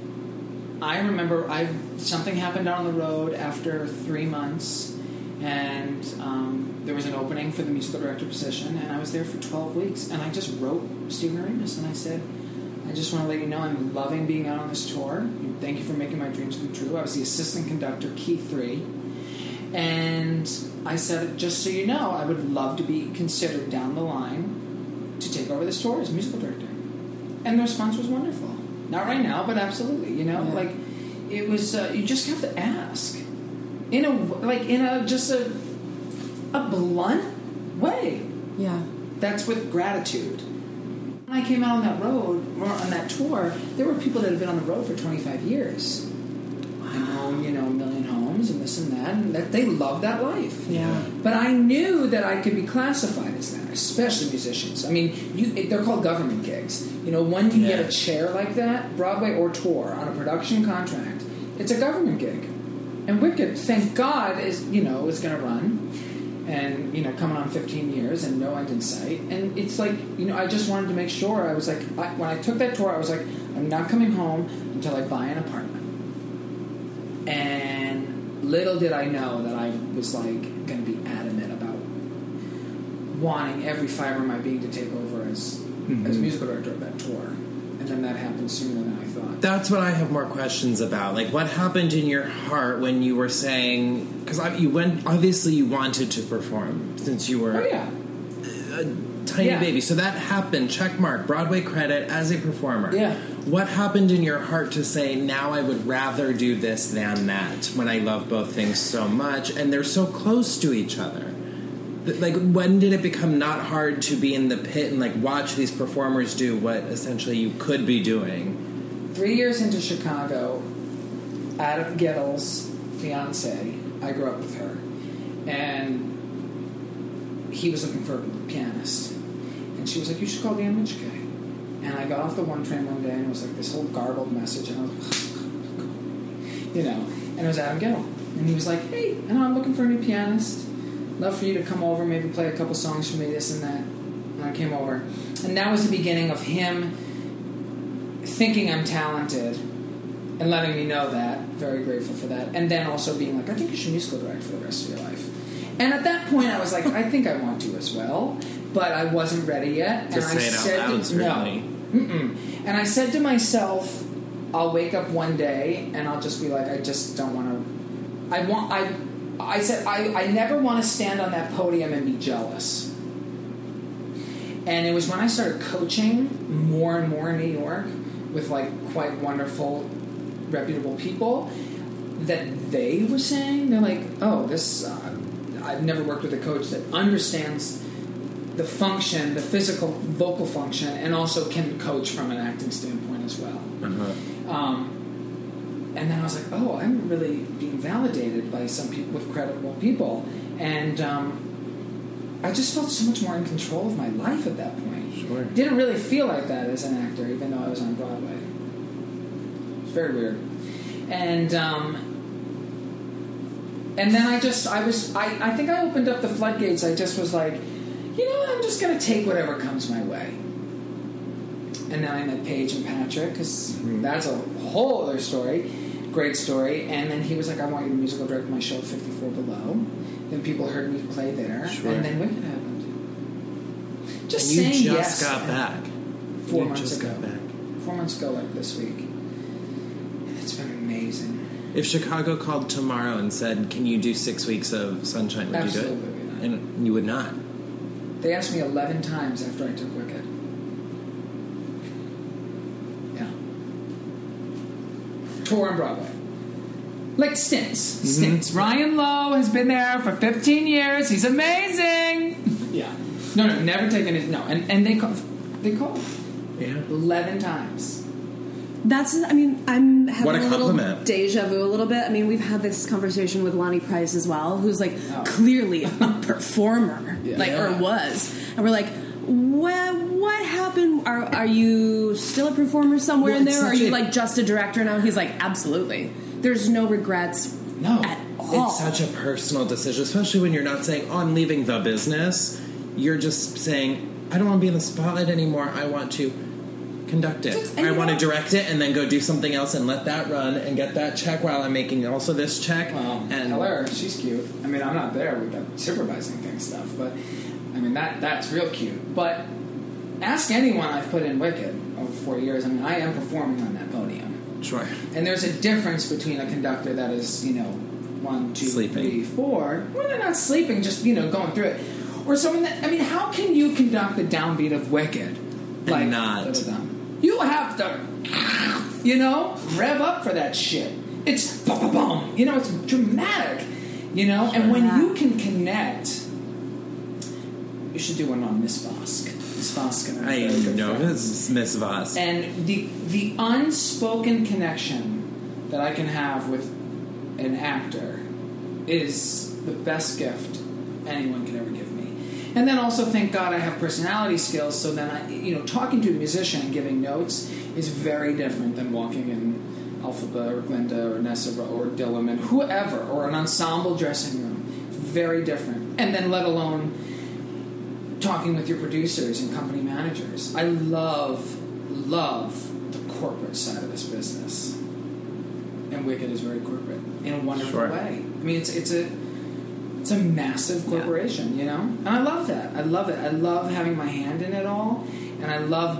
I remember I something happened out on the road after three months, and um, there was an opening for the musical director position, and I was there for twelve weeks, and I just wrote Stephen Arenas, and I said, I just want to let you know I'm loving being out on this tour. Thank you for making my dreams come true. I was the assistant conductor, key three. And I said, just so you know, I would love to be considered down the line to take over this tour as musical director. And the response was wonderful. Not right now, but absolutely. You know, Yeah. like, it was, uh, you just have to ask. In a, like, in a, just a, a blunt way. Yeah. That's with gratitude. When I came out on that road, or on that tour, there were people that had been on the road for twenty-five years. And own, you know, a million homes and this and that, and that they love that life. Yeah. But I knew that I could be classified as that, especially musicians. I mean, you, they're called government gigs. You know, when you Yeah. get a chair like that, Broadway or tour, on a production contract, it's a government gig. And Wicked, thank God, is you know is going to run. And, you know, coming on fifteen years and no end in sight. And it's like, you know, I just wanted to make sure. I was like, I, when I took that tour, I was like, I'm not coming home until I buy an apartment. And little did I know that I was, like, going to be adamant about wanting every fiber of my being to take over as, Mm-hmm. as musical director of that tour. And then that happened sooner than I thought. That's what I have more questions about. Like, what happened in your heart when you were saying... Because you went... Obviously, you wanted to perform since you were Oh, yeah. a tiny Yeah. baby. So that happened. Check mark. Broadway credit as a performer. Yeah. What happened in your heart to say, now I would rather do this than that, when I love both things so much, and they're so close to each other? Like, when did it become not hard to be in the pit and, like, watch these performers do what essentially you could be doing? Three years into Chicago, Adam Gettle's fiance, I grew up with her, and he was looking for a pianist. And she was like, you should call Dan Mitchke. And I got off the one train one day, and it was like this whole garbled message, and I was like, you know, and it was Adam Gettle. And he was like, hey, and I'm looking for a new pianist. Love for you to come over, maybe play a couple songs for me, this and that. And I came over. And that was the beginning of him thinking I'm talented and letting me know that. Very grateful for that. And then also being like, I think you should musical direct for the rest of your life. And at that point, I was like, I think I want to as well. But I wasn't ready yet. To and say I it out said, loud, certainly. no. Mm-mm. And I said to myself, I'll wake up one day and I'll just be like, I just don't want to. I want. I. I said, I, I never want to stand on that podium and be jealous. And it was when I started coaching more and more in New York with, like, quite wonderful, reputable people that they were saying, they're like, oh, this, uh, I've never worked with a coach that understands the function, the physical vocal function, and also can coach from an acting standpoint as well. Uh-huh. Um, And then I was like, oh, I'm really being validated by some people with credible people. And um, I just felt so much more in control of my life at that point. Sure. Didn't really feel like that as an actor, even though I was on Broadway. It's very weird. And um, and then I just, I was, I, I think I opened up the floodgates. I just was like, you know, I'm just going to take whatever comes my way. And then I met Paige and Patrick, because mm-hmm. that's a whole other story. Great story. And then he was like, I want you to musical direct my show fifty-four Below. Then people heard me play there. Sure. And then Wicked happened. Just and you saying just yes. got back. Four you months just ago. got back. Four months ago, like this week. And it's been amazing. If Chicago called tomorrow and said, can you do six weeks of Sunshine, would Absolutely you do it? not. And you would not. They asked me eleven times after I took Wicked. Yeah. Tour on Broadway. Like stints. Stints. Ryan Lowe has been there for fifteen years. He's amazing. Yeah. No, no, never taken it. No. And, and they call. They call. Yeah. eleven times. That's, I mean, I'm having What a a, little compliment. deja vu a little bit. I mean, we've had this conversation with Lonnie Price as well, who's like Oh. clearly a performer, Yeah. like, or Yeah. was. And we're like, what, what happened? Are, are you still a performer somewhere Well, in it's there? Or are such you a- like just a director now? He's like, absolutely. There's no regrets No. at all. It's such a personal decision, especially when you're not saying, oh, I'm leaving the business. You're just saying, I don't want to be in the spotlight anymore. I want to conduct it. And I you want to know- direct it and then go do something else and let that run and get that check while I'm making also this check. Well, and tell her she's cute. I mean, I'm not there with the supervising thing stuff, but I mean that that's real cute. But ask anyone I've put in Wicked over four years. I mean, I am performing on that podium, Sure. and there's a difference between a conductor that is, you know, one, two, Sleeping. three, four. Well, they're not sleeping, just you know, going through it, or someone that. I mean, how can you conduct the downbeat of Wicked? Like not. da-da-dum. You have to, you know, rev up for that shit. It's boom, boom, boom. You know, it's dramatic. You know, and when Yeah. you can connect, you should do one on Miss Vosk. Miss Vosk and I very good know friends. this is Miss Voss. And the the unspoken connection that I can have with an actor is the best gift anyone can ever give me. And then also, thank God, I have personality skills. So then, I, you know, talking to a musician and giving notes is very different than walking in Alphaba or Glinda or Nessa or Dillerman, whoever, or an ensemble dressing room. Very different. And then, let alone talking with your producers and company managers. I love, love the corporate side of this business. And Wicked is very corporate in a wonderful Sure. way. I mean, it's it's a it's a massive corporation, you know? And I love that. I love it. I love having my hand in it all. And I love,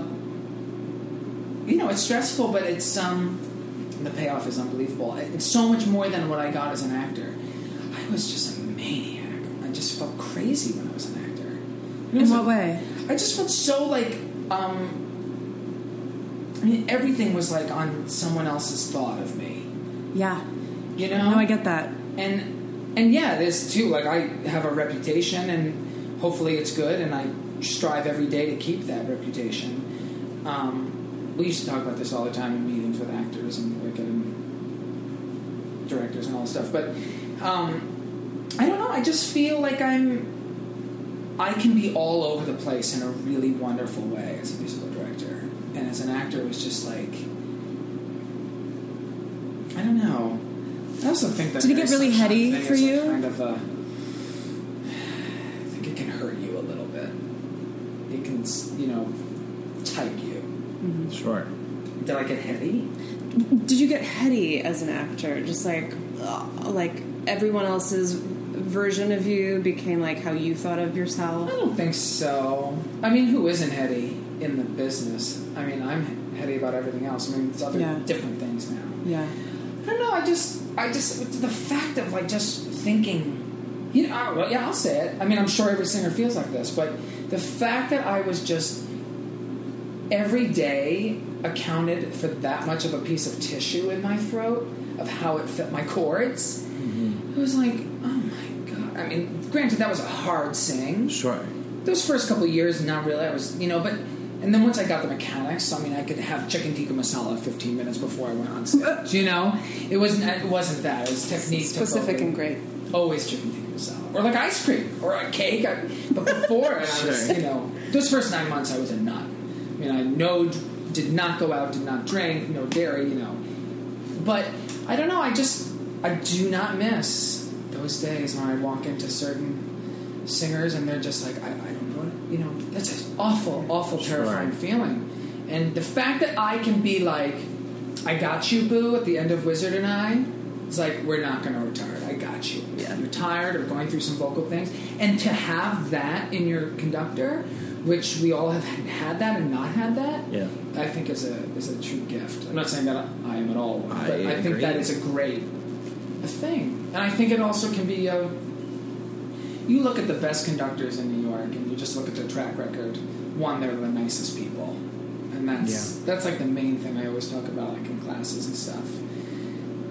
you know, it's stressful, but it's, um, the payoff is unbelievable. It's so much more than what I got as an actor. I was just a maniac. I just felt crazy when I was an actor. It In was what a- way? I just felt so like, um, I mean, everything was like on someone else's thought of me. Yeah. You know? No, I get that. And and yeah, there's too, like, I have a reputation, and hopefully it's good, and I strive every day to keep that reputation. Um, we used to talk about this all the time in meetings with actors and Wicked and directors and all this stuff. But um, I don't know. I just feel like I'm. I can be all over the place in a really wonderful way as a musical director, and as an actor, it was just like. I don't know. I also think that Did it get Mary really Sunshine heady thing for is a you? Kind of a, I think it can hurt you a little bit. It can, you know, type you. Sure. Did I get heady? Did you get heady as an actor? Just like, ugh, like everyone else's version of you became like how you thought of yourself? I don't think so. I mean, who isn't heady in the business? I mean, I'm heady about everything else. I mean, there's other Yeah. different things now. Yeah. I don't know. I just, I just, the fact of like just thinking, you know, I, well, yeah, I'll say it. I mean, I'm sure every singer feels like this, but the fact that I was just every day accounted for that much of a piece of tissue in my throat of how it fit my chords, Mm-hmm. it was like, oh my god. I mean, granted, that was a hard sing. Sure. Those first couple of years, not really. I was, you know, but. And then once I got the mechanics, I mean, I could have chicken tikka masala fifteen minutes before I went on stage. You know, it wasn't. It wasn't that. It was technique. took Specific over. and great. Always chicken tikka masala, or like ice cream, or a cake. I, but before, and I was, Sure. you know, those first nine months, I was a nut. I mean, I no, did not go out, did not drink, no dairy, you know. But I don't know. I just, I do not miss those days when I walk into certain singers and they're just like, I, I don't know, what, you know, that's an awful, awful, Sure. terrifying feeling. And the fact that I can be like, I got you, boo, at the end of Wizard and I, it's like, we're not going to retire. I got you. Yeah. You're tired or going through some vocal things. And to have that in your conductor, which we all have had that and not had that, Yeah. I think is a is a true gift. I'm not saying that I am at all one, but I I, think agree. that is a great a thing. And I think it also can be a... You look at the best conductors in New York and you just look at their track record. One, they're the nicest people. And that's Yeah. that's like the main thing I always talk about, like in classes and stuff.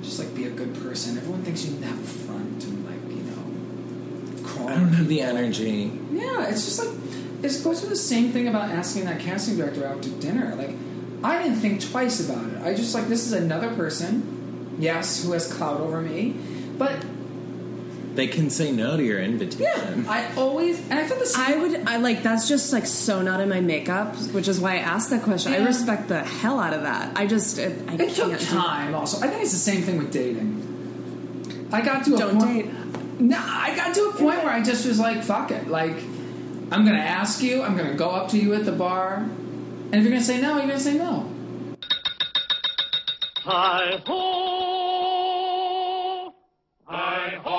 just like be a good person. Everyone thinks you need to have a front and like you know, crawl. I don't have the energy. Yeah, it's just like it's goes to the same thing about asking that casting director out to dinner. Like, I didn't think twice about it. I just like this is another person, yes, who has clout over me, but they can say no to your invitation. Yeah, I always and I feel the same. I would, I like that's just like so not in my makeup, which is why I asked that question. Yeah. I respect the hell out of that. I just, it, I It can't took do time. Also, I think it's the same thing with dating. I got to a Don't point. date. No, I got to a point where I just was like, "Fuck it!" Like, I'm gonna ask you. I'm gonna go up to you at the bar, and if you're gonna say no, you're gonna say no. Hi ho, hi ho.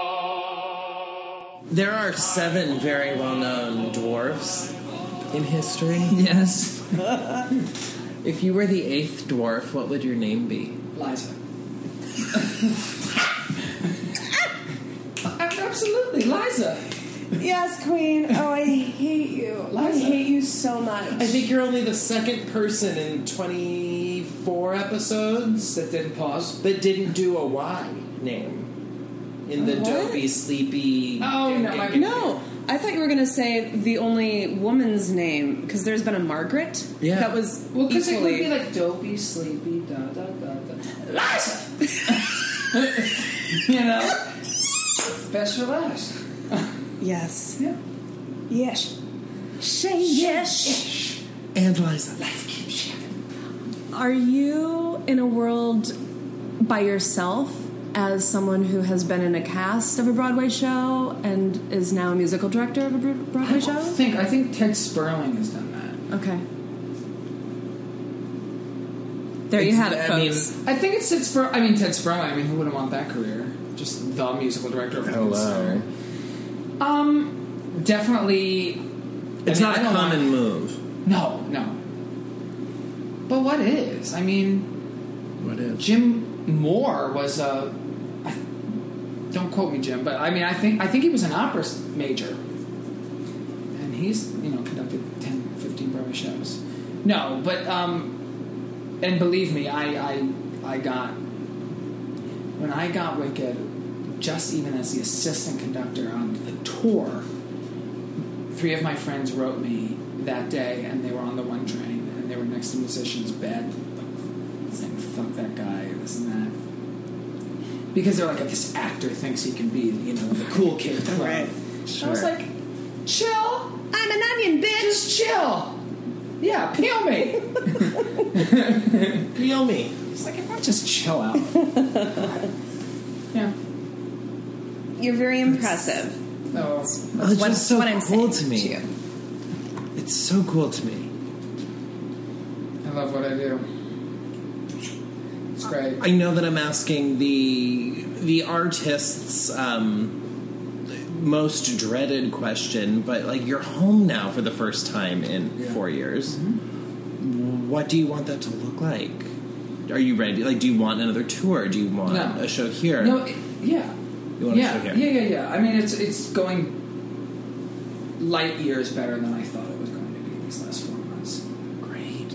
There are seven very well-known dwarfs in history. Yes, If you were the eighth dwarf, what would your name be? Liza. Absolutely, Liza. Yes, Queen. Oh, I hate you. I Liza. hate you so much. I think you're only the second person in twenty-four episodes That didn't pause. that didn't do a Y name. In the What? dopey, sleepy... Oh, no, my- No, I thought you were going to say the only woman's name because there's been a Margaret. Yeah. that was Well, because it would equally. be like dopey, sleepy, da da da da. Liza. You know, best for last. yes, Yeah. yes, say yes. And Liza. Life keeps shining. Are you in a world by yourself as someone who has been in a cast of a Broadway show and is now a musical director of a Bro- Broadway I show? don't think I think Ted Sperling has done that. Okay. There you It's- have it, I folks. mean- I think it's Ted Sperling. I mean Ted Sperling. I mean, who wouldn't want that career? Just the musical director of Hello. So, um, definitely. It's I mean, not I a don't common mind- move. No, no. But what is? I mean, What is? Jim Moore was a. I, don't quote me, Jim, but I mean, I think I think he was an opera major, and he's you know conducted ten, fifteen Broadway shows. No, but um, and believe me, I I I got when I got Wicked, just even as the assistant conductor on the tour. Three of my friends wrote me that day, and they were on the one train, and they were next to musicians' bed, saying "fuck that guy," this and that, because they're like, this actor thinks he can be, you know, the cool kid club. Right. I was like, chill. I'm an onion, bitch. Just chill. Yeah, peel me. Peel me. It's like, everyone just chill out. Yeah. You're very impressive. No. Oh, it's What- just so what I'm cool saying to me. to you. It's so cool to me. I love what I do. It's great. I know that I'm asking the the artist's um, most dreaded question, but like you're home now for the first time in Yeah. four years. What do you want that to look like? Are you ready? Like, do you want another tour? Do you want No. a show here? No, it, yeah. You want a yeah, show here? yeah, yeah, yeah. I mean, it's it's going light years better than I thought it was going to be these last four months. Great.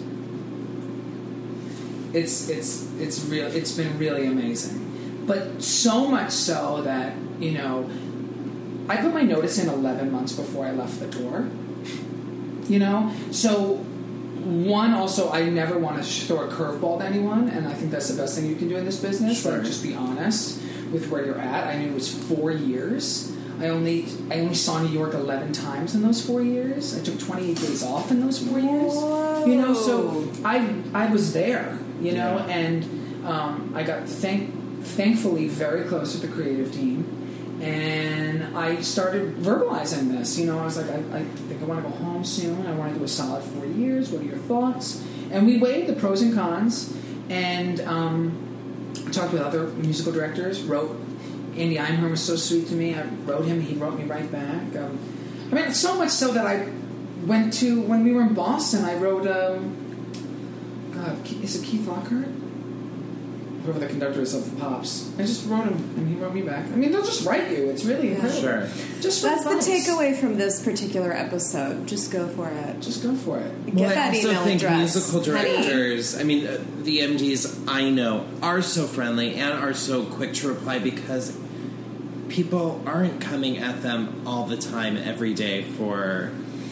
It's it's it's real. It's been really amazing, but so much so that you know, I put my notice in eleven months before I left the tour. You know, so one also I never want to throw a curveball to anyone, and I think that's the best thing you can do in this business. Sure. Like, just be honest with where you're at. I knew it was four years. I only I only saw New York eleven times in those four years. I took twenty-eight days off in those four years. You know, so I I was there. You know, Yeah. and um, I got thank thankfully very close with the creative team, and I started verbalizing this. You know, I was like, I, I think I want to go home soon. I want to do a solid four years. What are your thoughts? And we weighed the pros and cons, and um, I talked with other musical directors. Wrote Andy Einhorn was so sweet to me. I wrote him. He wrote me right back. Um, I mean, so much so that I went to when we were in Boston. I wrote. Um, God, is it Keith Lockhart? whoever the conductor is of the Pops. I just wrote him, and he wrote me back. I mean, they'll just write you. It's really incredible. Sure. Just for That's the advice. takeaway from this particular episode. Just go for it. Just go for it. Get Well, that I also email think address. musical honey. directors, I mean, uh, the M Ds I know are so friendly and are so quick to reply because people aren't coming at them all the time every day for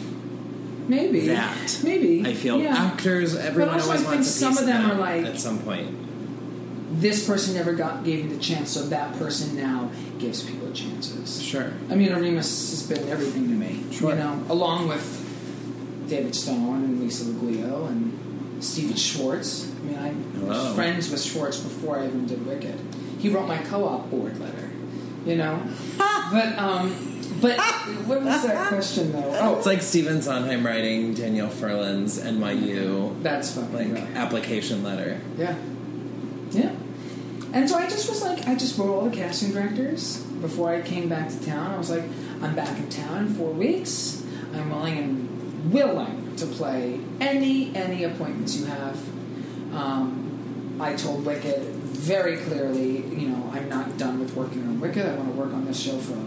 Maybe that. Maybe I feel yeah. actors, everyone But also always I think wants a some piece of them that are like- at some point. This person never got gave me the chance, so that person now gives people chances. Sure. I mean, Arimas has been everything to me. Sure. You know, along with David Stone and Lisa Luglio and Steven Schwartz. I mean, I Hello. was friends with Schwartz before I even did Wicked. He wrote my co-op board letter. You know, but um, but what was that question though? Oh, It's like Stephen Sondheim writing Danielle Furlan's N Y U that's fucking like brilliant. application letter. Yeah. Yeah. And so I just was like, I just wrote all the casting directors before I came back to town. I was like, I'm back in town in four weeks. I'm willing and willing to play any any appointments you have. Um, I told Wicked very clearly, you know, I'm not done with working on Wicked. I want to work on this show for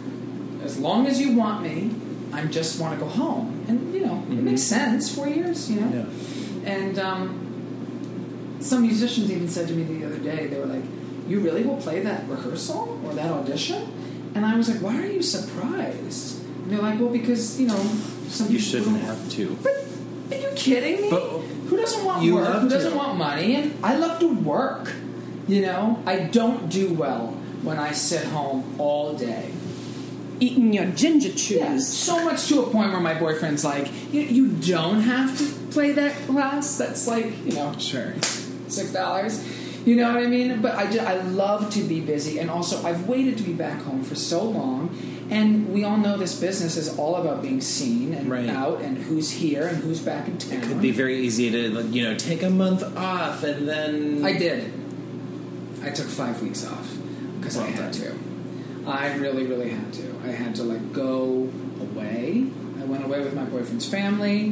as long as you want me. I just want to go home. And, you know, Mm-hmm. it makes sense. Four years, you know. Yeah. And um, some musicians even said to me the other day, they were like, you really will play that rehearsal or that audition? And I was like, why are you surprised? And they're like, well, because, you know, some You people shouldn't don't- have to. But are you kidding me? But Who doesn't want you work? love Who doesn't to. want money? And I love to work. You know, I don't do well when I sit home all day. Eating your ginger chews. Yeah, so much to a point where my boyfriend's like, you, you don't have to play that class. That's like, you know, Sure. six dollars. You know what I mean? But I, just, I love to be busy, and also I've waited to be back home for so long. And we all know this business is all about being seen and Right. out, and who's here and who's back in town. It could be very easy to, like, you know, take a month off and then. I did. I took five weeks off because I Well had done. to. I really, really had to. I had to like go away. I went away with my boyfriend's family.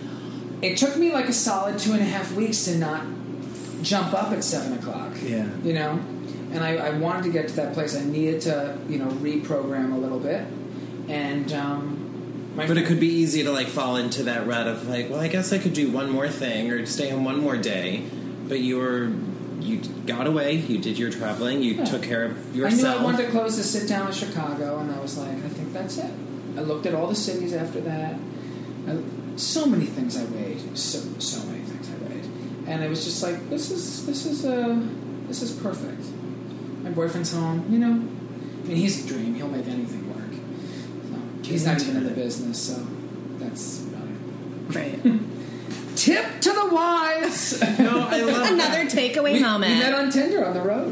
It took me like a solid two and a half weeks to not jump up at seven o'clock. Yeah. You know, and I, I wanted to get to that place. I needed to, you know, reprogram a little bit, and um, my But it could be easy to, like, fall into that rut of, like, well, I guess I could do one more thing or stay home one more day. But you were, you got away, you did your traveling, you Yeah. took care of I yourself. knew I wanted to close the sit down in Chicago, and I was like, I think that's it. I looked at all the cities after that. I, so many things I weighed, so so many things I weighed, and it was just like, this is this is uh, this is perfect. My boyfriend's home, you know. I mean, he's a dream. He'll make anything work. So, he's not even in the business, so that's brilliant. Great. Tip to the wise. No, I love Another that. takeaway we, moment. we met on Tinder on the road.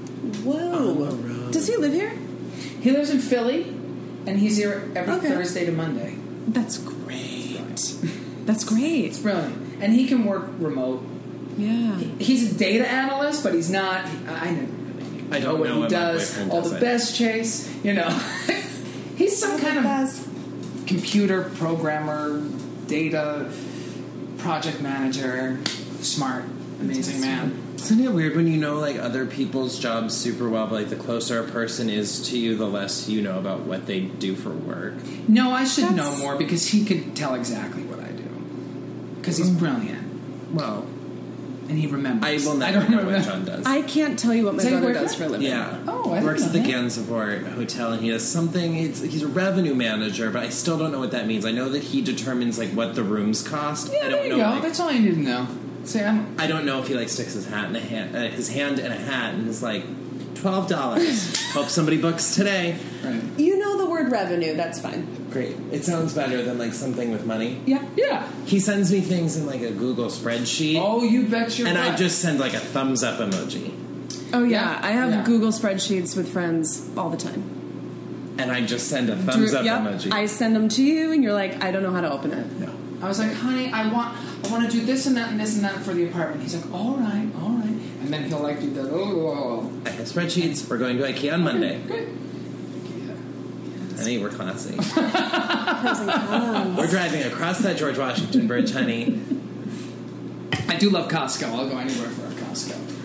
Whoa. Does he live here? He lives in Philly, and he's here every Okay. Thursday to Monday. That's great. That's great. It's brilliant. And he can work remote. Yeah. He's a data analyst, but he's not. I never really I don't what know he what my does. boyfriend All does the it. best chase, you know. He's some kind of Does. computer programmer, data project manager, smart, amazing man. Isn't it weird when you know, like, other people's jobs super well, but, like, the closer a person is to you, the less you know about what they do for work? No, I should That's- know more because he could tell exactly what I do. Because he's brilliant Well, and he remembers. I will never don't know remember. what John does. I can't tell you what my Is that your brother does boyfriend? for a living. Yeah. Oh, I He works at didn't the know that. Gansevoort Hotel, and he does something. It's, he's a revenue manager, but I still don't know what that means. I know that he determines, like, what the rooms cost. Yeah, I there don't you know. go. Like, That's all you need to know. See, I'm, I don't know if he, like, sticks his hat in a hand, uh, his hand in a hat, and is like, twelve dollars. Hope somebody books today. right. You know the word revenue. That's fine. Great. It sounds better than, like, something with money. Yeah. Yeah. He sends me things in, like, a Google spreadsheet, Oh, you bet your and I butt. just send, like, a thumbs up emoji. Oh yeah. Yeah. I have Yeah. Google spreadsheets with friends all the time. And I just send a thumbs Drew- up yep. emoji. I send them to you, and you're like, I don't know how to open it. no. I was like, honey, I want, I want to do this and that and this and that for the apartment. He's like, all right, all right, and then he'll like do the oh, I have spreadsheets. We're going to IKEA on Monday. good. Honey, we're classy. Pros and cons. We're driving across that George Washington Bridge, honey. I do love Costco. I'll go anywhere for a Costco.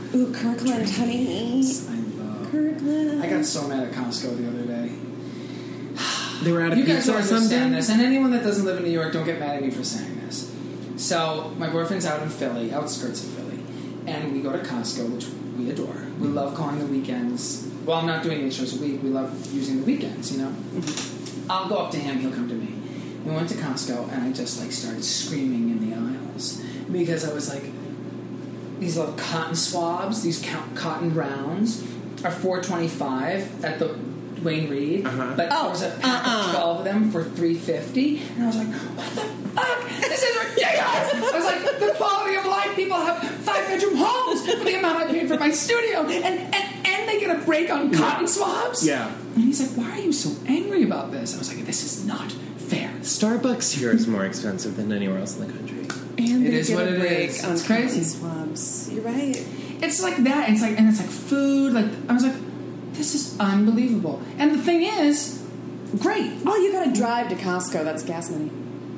Ooh, Kirkland, honey. I love. Kirkland. I got so mad at Costco the other day. They were out of You guys pizza don't or something? understand this, and anyone that doesn't live in New York, don't get mad at me for saying this. So, my boyfriend's out in Philly, outskirts of Philly, and we go to Costco, which we adore. We love calling the weekends. Well, I'm not doing eight shows a week. We love using the weekends, you know? I'll go up to him, he'll come to me. We went to Costco, and I just, like, started screaming in the aisles. Because I was like, these little cotton swabs, these co- cotton rounds, are four twenty-five at the Wayne Reed, Uh-huh. but Oh, there was a pack uh-uh. of twelve of them for three fifty, and I was like, "What the fuck? This is ridiculous!" I was like, "The quality of life people have five bedroom homes for the amount I paid for my studio, and and, and they get a break on cotton swabs." Yeah. And he's like, "Why are you so angry about this?" I was like, "This is not fair." Starbucks here is more expensive than anywhere else in the country. And It they is get what a it break is. on It's crazy. cotton swabs. You're right. It's like that. It's like, and it's like food. Like I was like, this is unbelievable. And the thing is, great. Well, you gotta drive to Costco. That's gas money.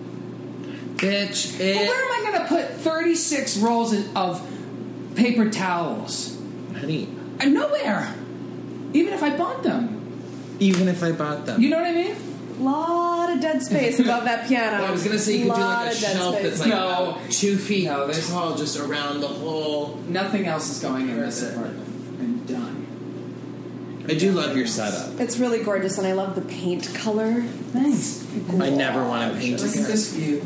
Bitch, But where am I going to put thirty-six rolls of paper towels? honey, Uh, Nowhere. Even if I bought them. even if I bought them. You know what I mean? Lot of dead space above that piano. Well, I was gonna say you could do Lot like a of dead shelf space. that's like No. two feet No, there's- tall, just around the whole. Nothing else is going in this Perfect. apartment. I'm done. I do love your setup. It's really gorgeous, and I love the paint color. Thanks. I never want to paint Look at again. this view.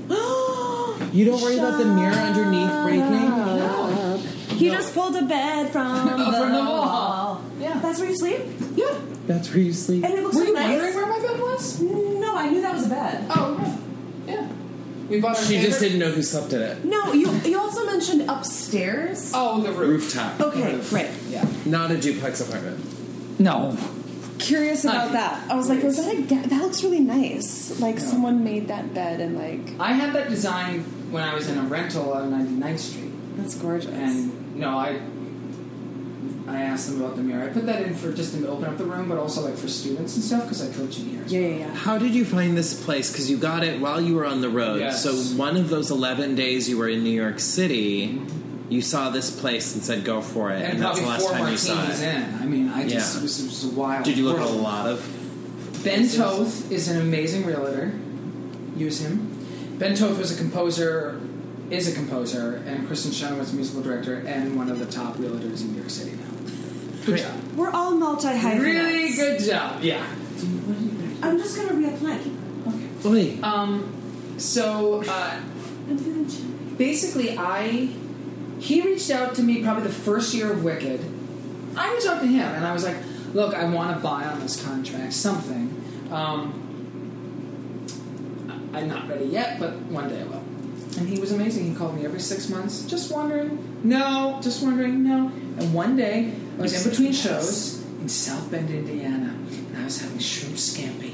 You don't worry about the mirror underneath breaking? No. He just pulled a bed from, the, From the wall. wall. Yeah. That's where you sleep? Yeah. That's where you sleep. And it looks Were so you nice. wondering where my bed was? No, I knew that was a bed. Oh, yeah. Yeah. We bought our She favorite- just didn't know who slept in it. No, you you also mentioned upstairs. Oh, the roof. Rooftop. Okay, right. Yeah. Not a duplex apartment. No. Curious about Honey. that. I was like, was that a ga- that looks really nice. Like Yeah. someone made that bed and like I had that design when I was in a rental on ninety-ninth Street. that's gorgeous. And, you know, I I asked them about the mirror. I put that in for just to open up the room, but also like for students and stuff because I coach in here. yeah, yeah, yeah. How did you find this place? Because you got it while you were on the road. Yes. So one of those eleven days you were in New York City, you saw this place and said, go for it. And, And, that's probably the last four time you saw martinis it. in. I mean, I just Yeah. it, was, it was a wild. Did you look at a world. lot of... Ben Toth is an amazing realtor. Use him. Ben Toth was a composer, is a composer, and Kristen Chenoweth's musical director, and one of the top realtors in New York City now. Good Great. job. We're all multi hyphenates. Really good job. Yeah. I'm just gonna reapply. Oi. Um. So uh, basically, I he reached out to me probably the first year of Wicked. I reached out to him, and I was like, "Look, I want to buy on this contract something. Um, I- I'm not ready yet, but one day I will." And he was amazing. He called me every six months, just wondering, no, just wondering, no. And one day, I was in between shows in South Bend, Indiana, and I was having shrimp scampi.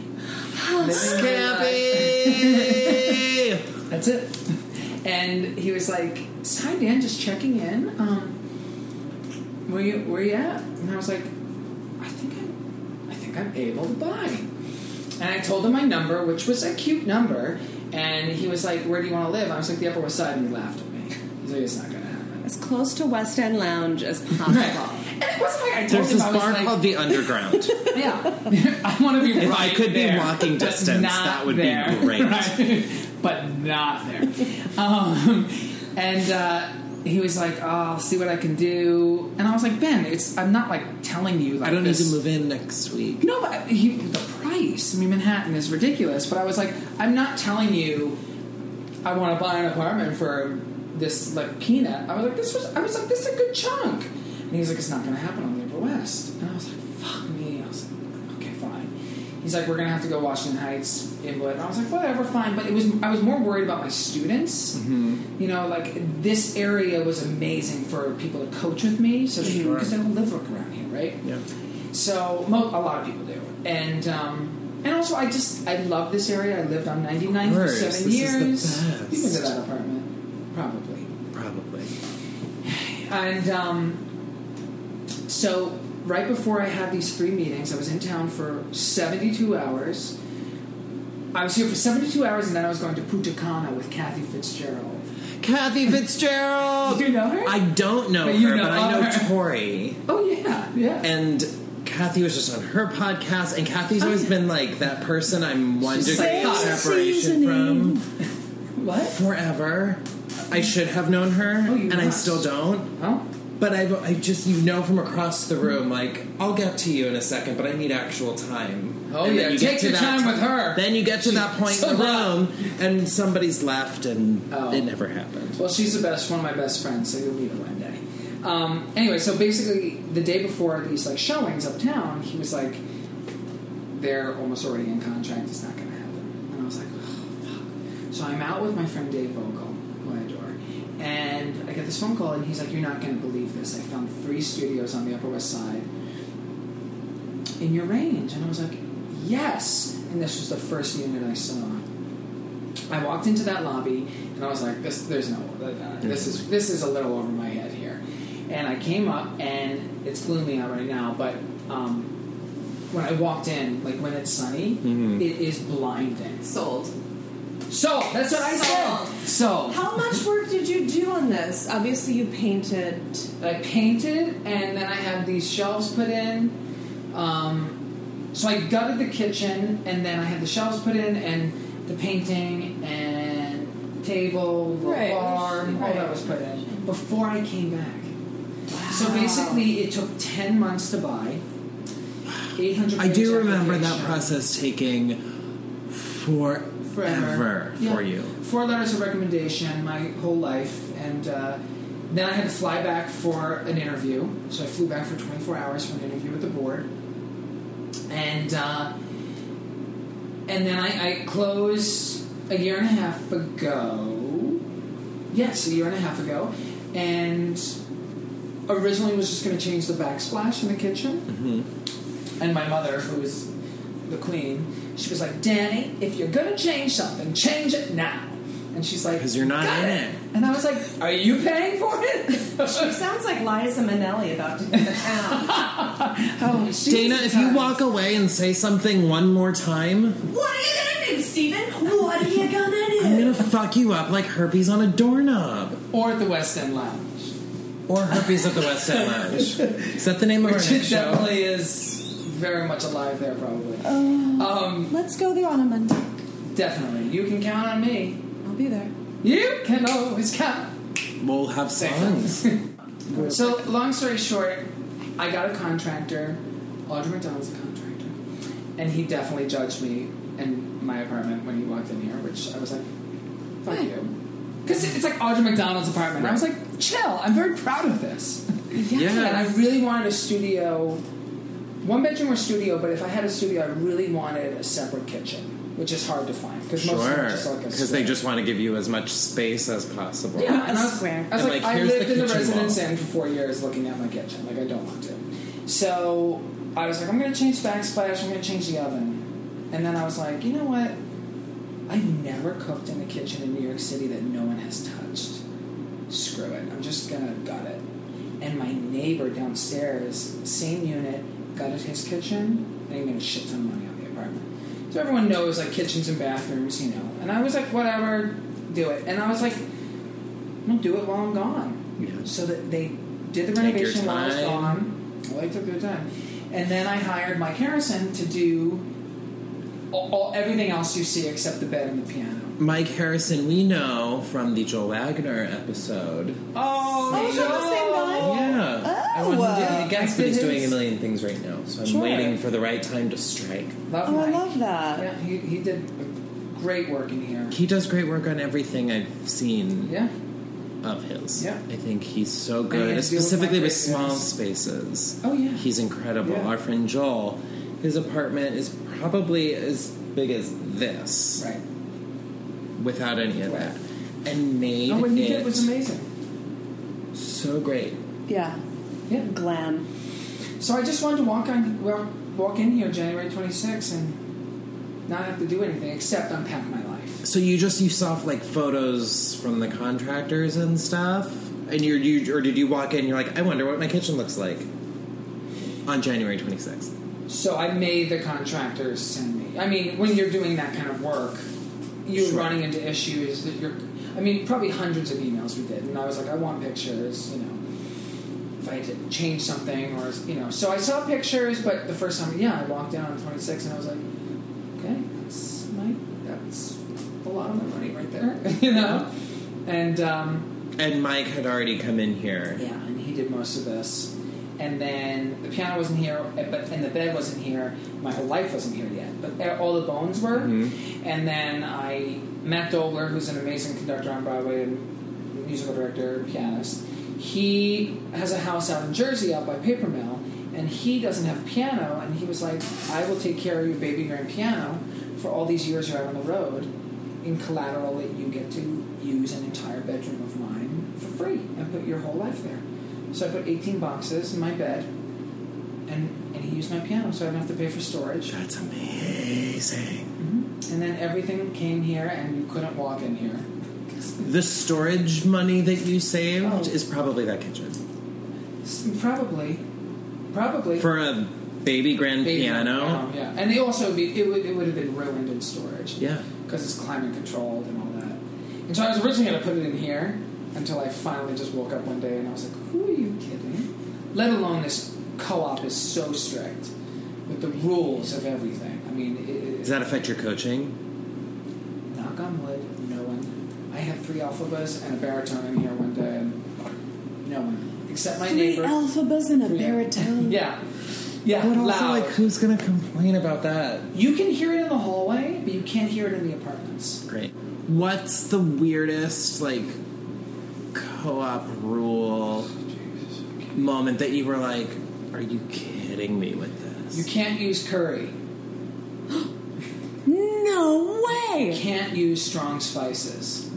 Scampi! That's it. And he was like, "Hi, Dan, just checking in. Um, where you where you at?" And I was like, "I think I'm, I think I'm able to buy." And I told him my number, which was a cute number. And he was like, "Where do you want to live?" I was like, "The Upper West Side," and he laughed at me. He's like, "It's not gonna happen." As close to West End Lounge as possible. Right. And it wasn't like I told There's him this I was bar like, called The Underground. Yeah, I want to be. If right I could be there, walking but distance, not that would be there. great. Right. But not there. um, and uh, he was like, "Oh, I'll see what I can do." And I was like, "Ben, it's I'm not like telling you. Like I don't this. need to move in next week. No, but he, the price. I mean, Manhattan is ridiculous. But I was like, I'm not telling you. I want to buy an apartment for this like peanut. I was like, this was. I was like, this is a good chunk. And he's like, it's not going to happen on the Upper West. And I was like, fuck me. I was like, okay, fine. He's like, we're going to have to go Washington Heights, Inwood. And I was like, whatever, fine. But it was. I was more worried about my students. Mm-hmm. You know, like this area was amazing for people to coach with me, so Sure. because they don't live around here, right? Yeah. So mo- a lot of people do, and um, and also I just I love this area. I lived on ninety-ninth for Of course, seven this years. is the best. You've been to that apartment, probably. Probably. And um, so right before I had these three meetings, I was in town for seventy-two hours. I was here for seventy-two hours, and then I was going to Punta Cana with Kathy Fitzgerald. Kathy Fitzgerald. Do you know her? I don't know But her, you know but I know her. Tori. Oh yeah, yeah. And Kathy was just on her podcast, and Kathy's always been like that person I'm one She's degree like, of separation from What? forever. I should have known her, Oh, you and I must. still don't. Oh. But I've, I just, you know from across the room, like, I'll get to you in a second, but I need actual time. Oh, And yeah, then you take get to your that time ti- with her. Then you get to that point so in the loud. room, and somebody's left, and Oh. it never happened. Well, she's the best, one of my best friends, so you'll meet her one day. Um, anyway, so basically, the day before these like showings uptown, he was like, "They're almost already in contract. It's not going to happen." And I was like, "Oh fuck!" So I'm out with my friend Dave Vogel, who I adore, and I get this phone call, and he's like, "You're not going to believe this. I found three studios on the Upper West Side in your range." And I was like, "Yes!" And this was the first unit I saw. I walked into that lobby, and I was like, "This, there's no, uh, this is this is a little over my head here." And I came up, and it's gloomy out right now, but um, when I walked in, like when it's sunny, Mhm. it is blinding. Sold. So that's what I Sold. said. So How much work did you do on this? Obviously, you painted. I painted, and then I had these shelves put in. Um, so I gutted the kitchen, and then I had the shelves put in, and the painting and table, the Right. bar, all Right. that was put in before I came back. So Wow. basically, it took ten months to buy. Eight hundred. I do remember that process taking forever, Forever. for Yeah. you. Four letters of recommendation my whole life, and uh, then I had to fly back for an interview. So I flew back for twenty-four hours for an interview with the board, and uh, and then I, I closed a year and a half ago. Yes, a year and a half ago, and originally was just going to change the backsplash in the kitchen. Mm-hmm. And my mother, who is the queen, she was like, "Danny, if you're going to change something, change it now." And she's like, 'Cause you're not "Got in it." it. And I was like, "Are you paying for it?" She sounds like Liza Minnelli about to hit the town. Oh, she's Dana, if you tough. walk away and say something one more time, What are you gonna do, Steven? What are you gonna do? I'm gonna fuck you up like herpes on a doorknob. Or at the West End Lounge. Or herpes at the West End Lounge. Is that the name of our Which next it show? definitely is very much alive there, probably. Oh, Um, let's go there on a Monday. definitely. You can count on me. I'll be there. You can always count. We'll have songs. So, long story short, I got a contractor. Audrey McDonald's a contractor. And he definitely judged me in my apartment when he walked in here, which I was like, fuck you. Because it's like Audrey McDonald's apartment. And I was like, chill, I'm very proud of this. Yes. And I really wanted a studio, one bedroom or studio, but if I had a studio, I really wanted a separate kitchen, which is hard to find. Because most of them Sure. are just like a Because they square. just want to give you as much space as possible. Yeah, and I was, square. I was And, like, like, I here's lived the in the kitchen residence wall. inn for four years looking at my kitchen. Like, I don't want to. So I was like, I'm going to change the backsplash. I'm going to change the oven. And then I was like, you know what? I've never cooked in a kitchen in New York City that no one has touched. Screw it. I'm just going to gut it. And my neighbor downstairs, same unit, gutted his kitchen, and he made a shit ton of money on the apartment. So everyone knows, like, kitchens and bathrooms, you know. And I was like, whatever, do it. And I was like, I'll do it while I'm gone. Yeah. So that they did the Take your renovation while I was time. gone. Well, they took their time. And then I hired Mike Harrison to do all, all, everything else you see except the bed and the piano. Mike Harrison, we know from the Joel Wagner episode. Oh, Oh, is that the same guy? Yeah. I Oh. want him to be a guest, I but he's did doing a his- million things right now. So I'm Sure. waiting for the right time to strike. Love Oh, I Mike. love that. Yeah, he, he did great work in here. He does great work on everything I've seen Yeah. of his. Yeah. I think he's so And he good, had to deal with specifically my with great small guys. spaces. Oh, yeah. He's incredible. Yeah. Our friend Joel, his apartment is probably as big as this, Right. without any of Right. that, and made No, what he it did was amazing. so great. Yeah. Yeah. Glam. So I just wanted to walk on, well, walk in here January twenty-sixth and not have to do anything except unpack my life. So you just you saw like photos from the contractors and stuff, and you you or did you walk in? And you're like, I wonder what my kitchen looks like on January twenty-sixth. So I made the contractors send me. I mean, when you're doing that kind of work, you're Sure. running into issues that you're. I mean, probably hundreds of emails we did, and I was like, I want pictures, you know, if I had to change something, or, you know. So I saw pictures, but the first time, yeah, I walked in on twenty-six, and I was like, okay, that's my, that's a lot of my money right there, you know? And, um... And Mike had already come in here. Yeah, and he did most of this. And then the piano wasn't here, but and the bed wasn't here. My whole life wasn't here yet, but all the bones were. Mm-hmm. And then I Matt Dobler, who's an amazing conductor on Broadway and musical director, pianist. He has a house out in Jersey, out by Paper Mill, and he doesn't have a piano. And he was like, "I will take care of your baby grand piano for all these years you're out on the road, in collateral that you get to use an entire bedroom of mine for free and put your whole life there." So I put eighteen boxes in my bed, and, and he used my piano, so I didn't have to pay for storage. That's amazing. Mm-hmm. And then everything came here, and you couldn't walk in here. The storage money that you saved Oh. is probably that kitchen. Probably. Probably. For a baby grand Baby piano? piano, yeah. And they also, be, it, would, it would have been ruined in storage. Yeah. Because it's climate controlled and all that. And so I was originally going to put it in here, until I finally just woke up one day and I was like, who are you kidding? Let alone this co-op is so strict with the rules of everything. I mean, it, it, Does that affect your coaching? knock on wood, no one. I had three alphabas and a baritone in here one day, and no one. Except my Three neighbor. alphabas and a Three- baritone. Yeah. Yeah, But also, loud. like, who's going to complain about that? You can hear it in the hallway, but you can't hear it in the apartments. Great. What's the weirdest, like, co-op rule moment that you were like, are you kidding me with this? You can't use curry. No way! You can't use strong spices.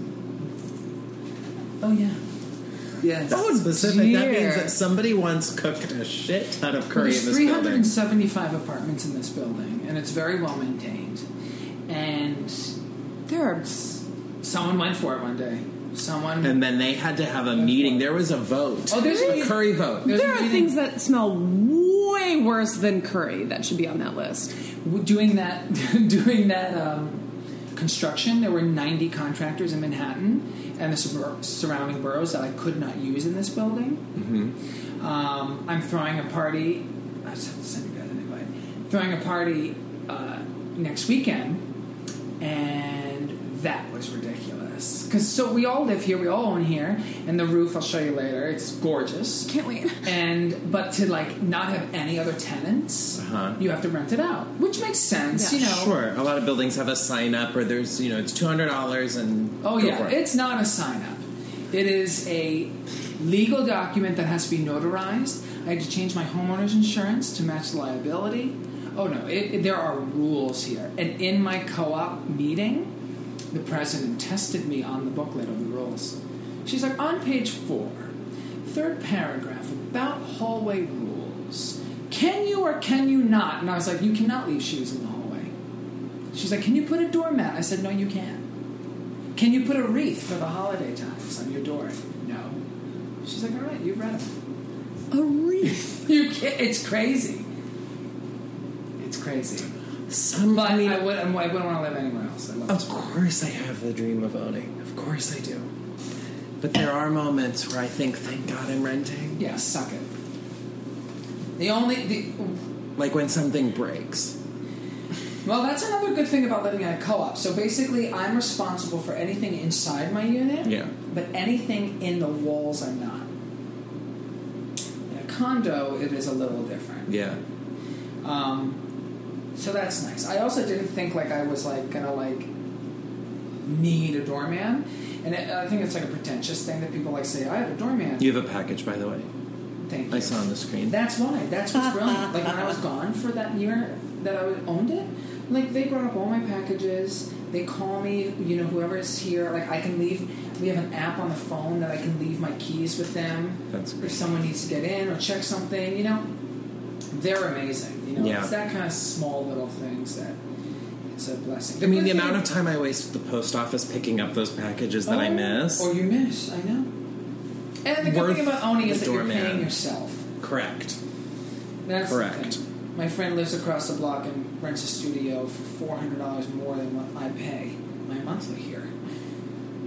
Oh, yeah. Yes. That's specific. That dear. means that somebody once cooked a shit ton of curry There's in this three building. hundred seventy-five apartments in this building, and it's very well maintained. And There are... someone went for it one day. Someone... And then they had to have a meeting. There was a vote. Oh, there's a a- curry vote. There's There a are meeting- things that smell way worse than curry that should be on that list. doing that doing that um, construction. There were ninety contractors in Manhattan and the sur- surrounding boroughs that I could not use in this building. Mm-hmm. Um, I'm throwing a party. I just have to send you guys anyway. Throwing a party uh, next weekend, and that was ridiculous. Because so we all live here, we all own here, and the roof I'll show you later. It's gorgeous. Can't wait. And but to like not have any other tenants, Uh-huh. you have to rent it out, which makes sense. Yeah. You know, Sure. A lot of buildings have a sign up, or there's, you know, it's two hundred dollars and. Oh go yeah, for it. it's not a sign up. It is a legal document that has to be notarized. I had to change my homeowner's insurance to match the liability. Oh no, it, it- there are rules here. And in my co-op meeting, the president tested me on the booklet of the rules. She's like, on page four, third paragraph about hallway rules. Can you or can you not? And I was like, you cannot leave shoes in the hallway. She's like, can you put a doormat? I said, no, you can't. Can you put a wreath for the holiday times on your door? No. She's like, all right, you've read it. A wreath. You can't. It's crazy. It's crazy. Some, But I mean, I, would, I wouldn't want to live anywhere else. I love of this. course I have the dream of owning. Of course I do. But there are moments where I think, thank God I'm renting. Yeah, suck it. The only... The, Like when something breaks. well, that's another good thing about living in a co-op. So basically, I'm responsible for anything inside my unit. Yeah. But anything in the walls, I'm not. In a condo, it is a little different. Yeah. Um, so that's nice. I also didn't think like I was like gonna like need a doorman, and it, I think it's like a pretentious thing that people like say. I have a doorman. You have a package, by the way. Thank you. I saw on the screen. That's why. That's what's brilliant. Like when I was gone for that year that I owned it, like they brought up all my packages. They call me, you know, whoever's here. Like I can leave. We have an app on the phone that I can leave my keys with them. That's great. If someone needs to get in or check something, you know, they're amazing. You know, Yeah. it's that kind of small little things that it's a blessing. I mean, the good amount of thing- time I waste at the post office picking up those packages that I Oh, miss. or you miss, I know. And the good Worth thing about owning is the that you're doorman. paying yourself. Correct. That's Correct. The thing. My friend lives across the block and rents a studio for four hundred dollars more than what I pay my monthly here.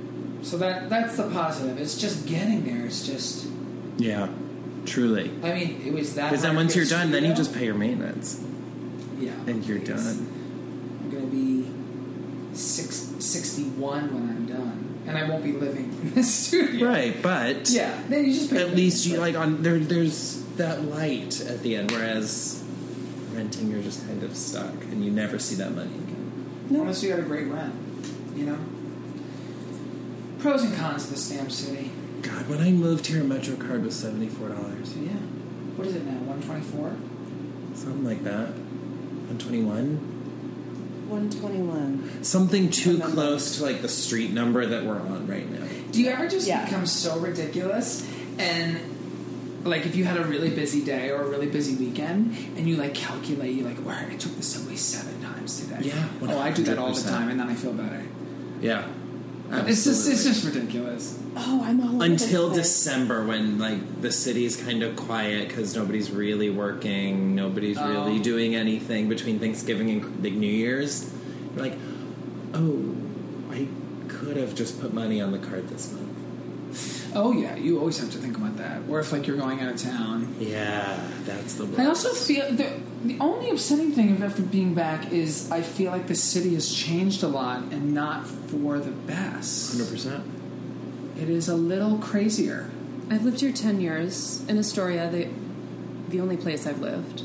So that that's the positive. It's just getting there. It's just. Yeah, truly. I mean, it was that. Because then hard once to you're get done, then you studio. just pay your maintenance. Yeah. And you're please. done. I'm gonna be six, sixty-one when I'm done, and I won't be living in the studio. Right, but Yeah. Then you just pay at least you maintenance. like on there. There's that light at the end, whereas renting, you're just kind of stuck, and you never see that money again. Unless you got a great rent, you know. Pros and cons of the Stamp City. God, when I moved here, a Metro card was seventy four dollars, So yeah. What is it now? One twenty-four. something like that. One twenty one. one twenty-one. Something too Remember. close to like the street number that we're on right now. Do you ever just Yeah. become so ridiculous and like if you had a really busy day or a really busy weekend and you like calculate, you like, where I took the subway seven times today. Yeah, Oh, I do that all the one hundred percent. time and then I feel better. Yeah, It's just it's absolutely. just ridiculous. Oh, I'm all over Until the place. December, when like the city's kind of quiet because nobody's really working, nobody's really Oh. doing anything between Thanksgiving and like New Year's. You're like, oh, I could have just put money on the card this month. Oh yeah, you always have to think about that. Or if like you're going out of town. Yeah, that's the worst. I also feel the the only upsetting thing of after being back is I feel like the city has changed a lot and not for the best. one hundred percent. It is a little crazier. I've lived here ten years in Astoria, the the only place I've lived.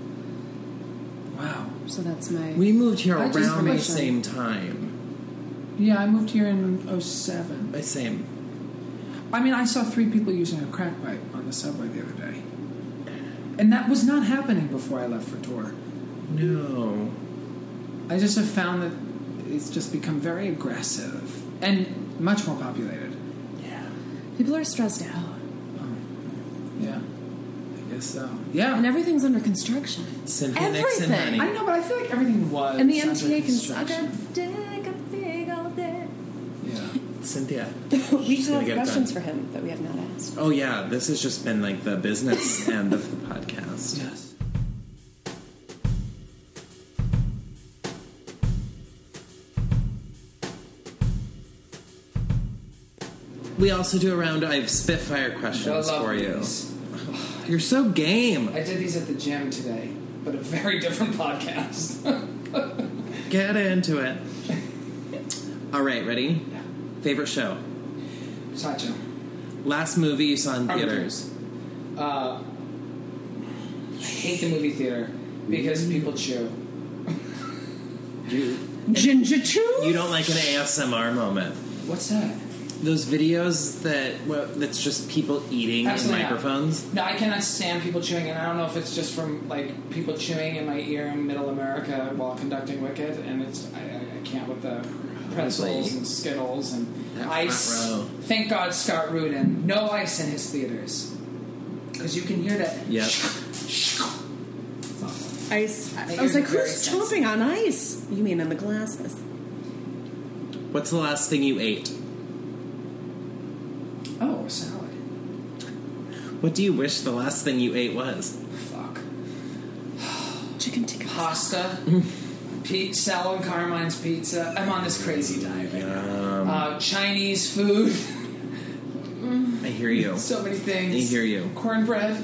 Wow. So that's my. We moved here I just around the wish I- same time. Yeah, I moved here in oh seven. The same. I mean, I saw three people using a crack pipe on the subway the other day. And that was not happening before I left for tour. No. I just have found that it's just become very aggressive and much more populated. Yeah. People are stressed out, Yeah. I guess so. Yeah. and everything's under construction. Cynthia Nixon, Everything. honey. I know, but I feel like everything was. And the M under T A can suck a construction. dick, a big old dick. Yeah. Cynthia. We She's gonna have get it questions done. for him that we have not asked. Oh yeah, this has just been like the business end of the podcast. Yes. We also do a round of Spitfire I questions love for you. these. You're so game. I did these at the gym today, but a very different podcast. Get into it. All right, ready? Yeah. Favorite show? Sacho. Last movie you saw in Armageddon. theaters? Uh, I hate the movie theater because people chew. You, Ginger chew? you don't like an A S M R moment? What's that? Those videos that well, that's just people eating in Absolutely not. microphones. No, I cannot stand people chewing, and I don't know if it's just from like people chewing in my ear in Middle America while conducting Wicked, and it's I, I, I can't with the pretzels Probably. and Skittles and That ice. front row. Thank God Scott Rudin, no ice in his theaters, because you can hear that. Yep. Ice. I I, think was you're like, very who's sensitive. chomping on ice? You mean in the glasses? What's the last thing you ate? Oh, a salad. What do you wish the last thing you ate was? Fuck. Chicken tikka. Pasta. Pete, Sal and Carmine's Pizza. I'm on this crazy diet right now. Um, Uh, Chinese food. I hear you. So many things. I hear you. Cornbread.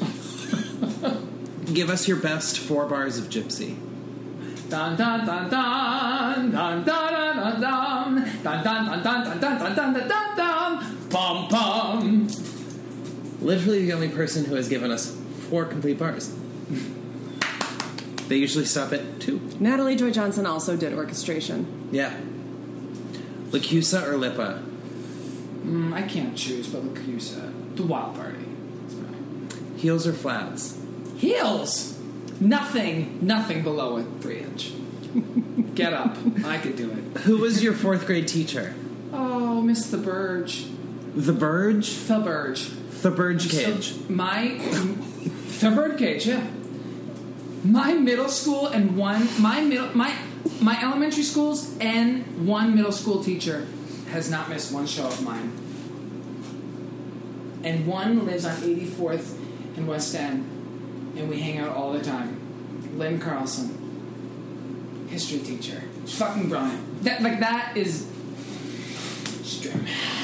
Give us your best four bars of Gypsy. Dun dun dun dun dun dun dun dun dun dun dun dun dun dun dun dun dun dun dun dun bum bum. Literally the only person who has given us four complete bars. They usually stop at two. Natalie Joy Johnson also did orchestration. Yeah. Lacusa or Lipa? Mm, I can't choose, but Lacusa. The Wild Party. That's right. Heels or flats? Heels. Nothing. Nothing below a three inch. Get up. I could do it. Who was your fourth grade teacher? Oh, Miss the Burge. The Burge? The Burge. The Burge Cage. So my the birdcage, yeah. My middle school and one my middle my my elementary schools and one middle school teacher has not missed one show of mine. And one lives on eighty-fourth in West End, and we hang out all the time. Lynn Carlson, history teacher, fucking brilliant. That like that is. Just dramatic.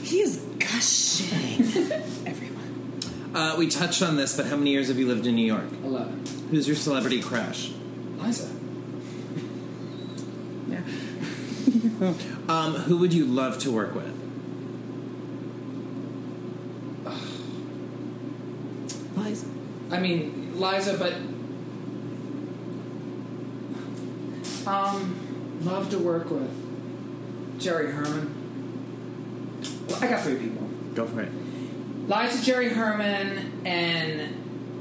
He is gushing. Everyone. Uh, we touched on this, but how many years have you lived in New York? eleven. Who's your celebrity crush? Liza. Yeah. um, who would you love to work with? Liza. I mean, Liza, but um, love to work with Jerry Herman. Well, I got three people. Go for it. Liza, Jerry Herman, and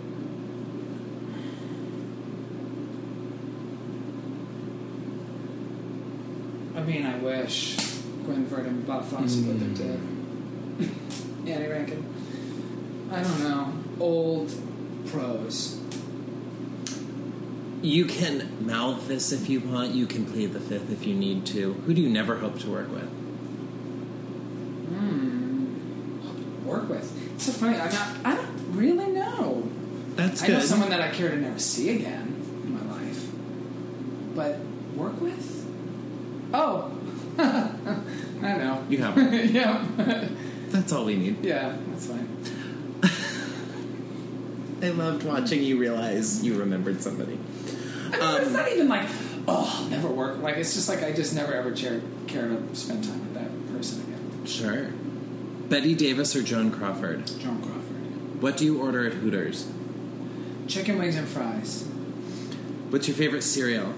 I mean, I wish Gwen Verdon, Bob Fosse, mm. but they're dead. Annie Rankin. I don't know. Old pros. You can mouth this if you want. You can plead the fifth if you need to. Who do you never hope to work with? Hmm. Work with. It's so funny. I'm not. I don't really know. That's I good. know someone that I care to never see again in my life. But work with? Oh. I know. You have one. Yeah. That's all we need. Yeah, that's fine. I loved watching you realize you remembered somebody. I mean, Um, it's not even like, oh, I'll never work. Like, it's just like I just never ever care, care to spend time with that person again. Sure. Betty Davis or Joan Crawford? Joan Crawford. What do you order at Hooters? Chicken wings and fries. What's your favorite cereal?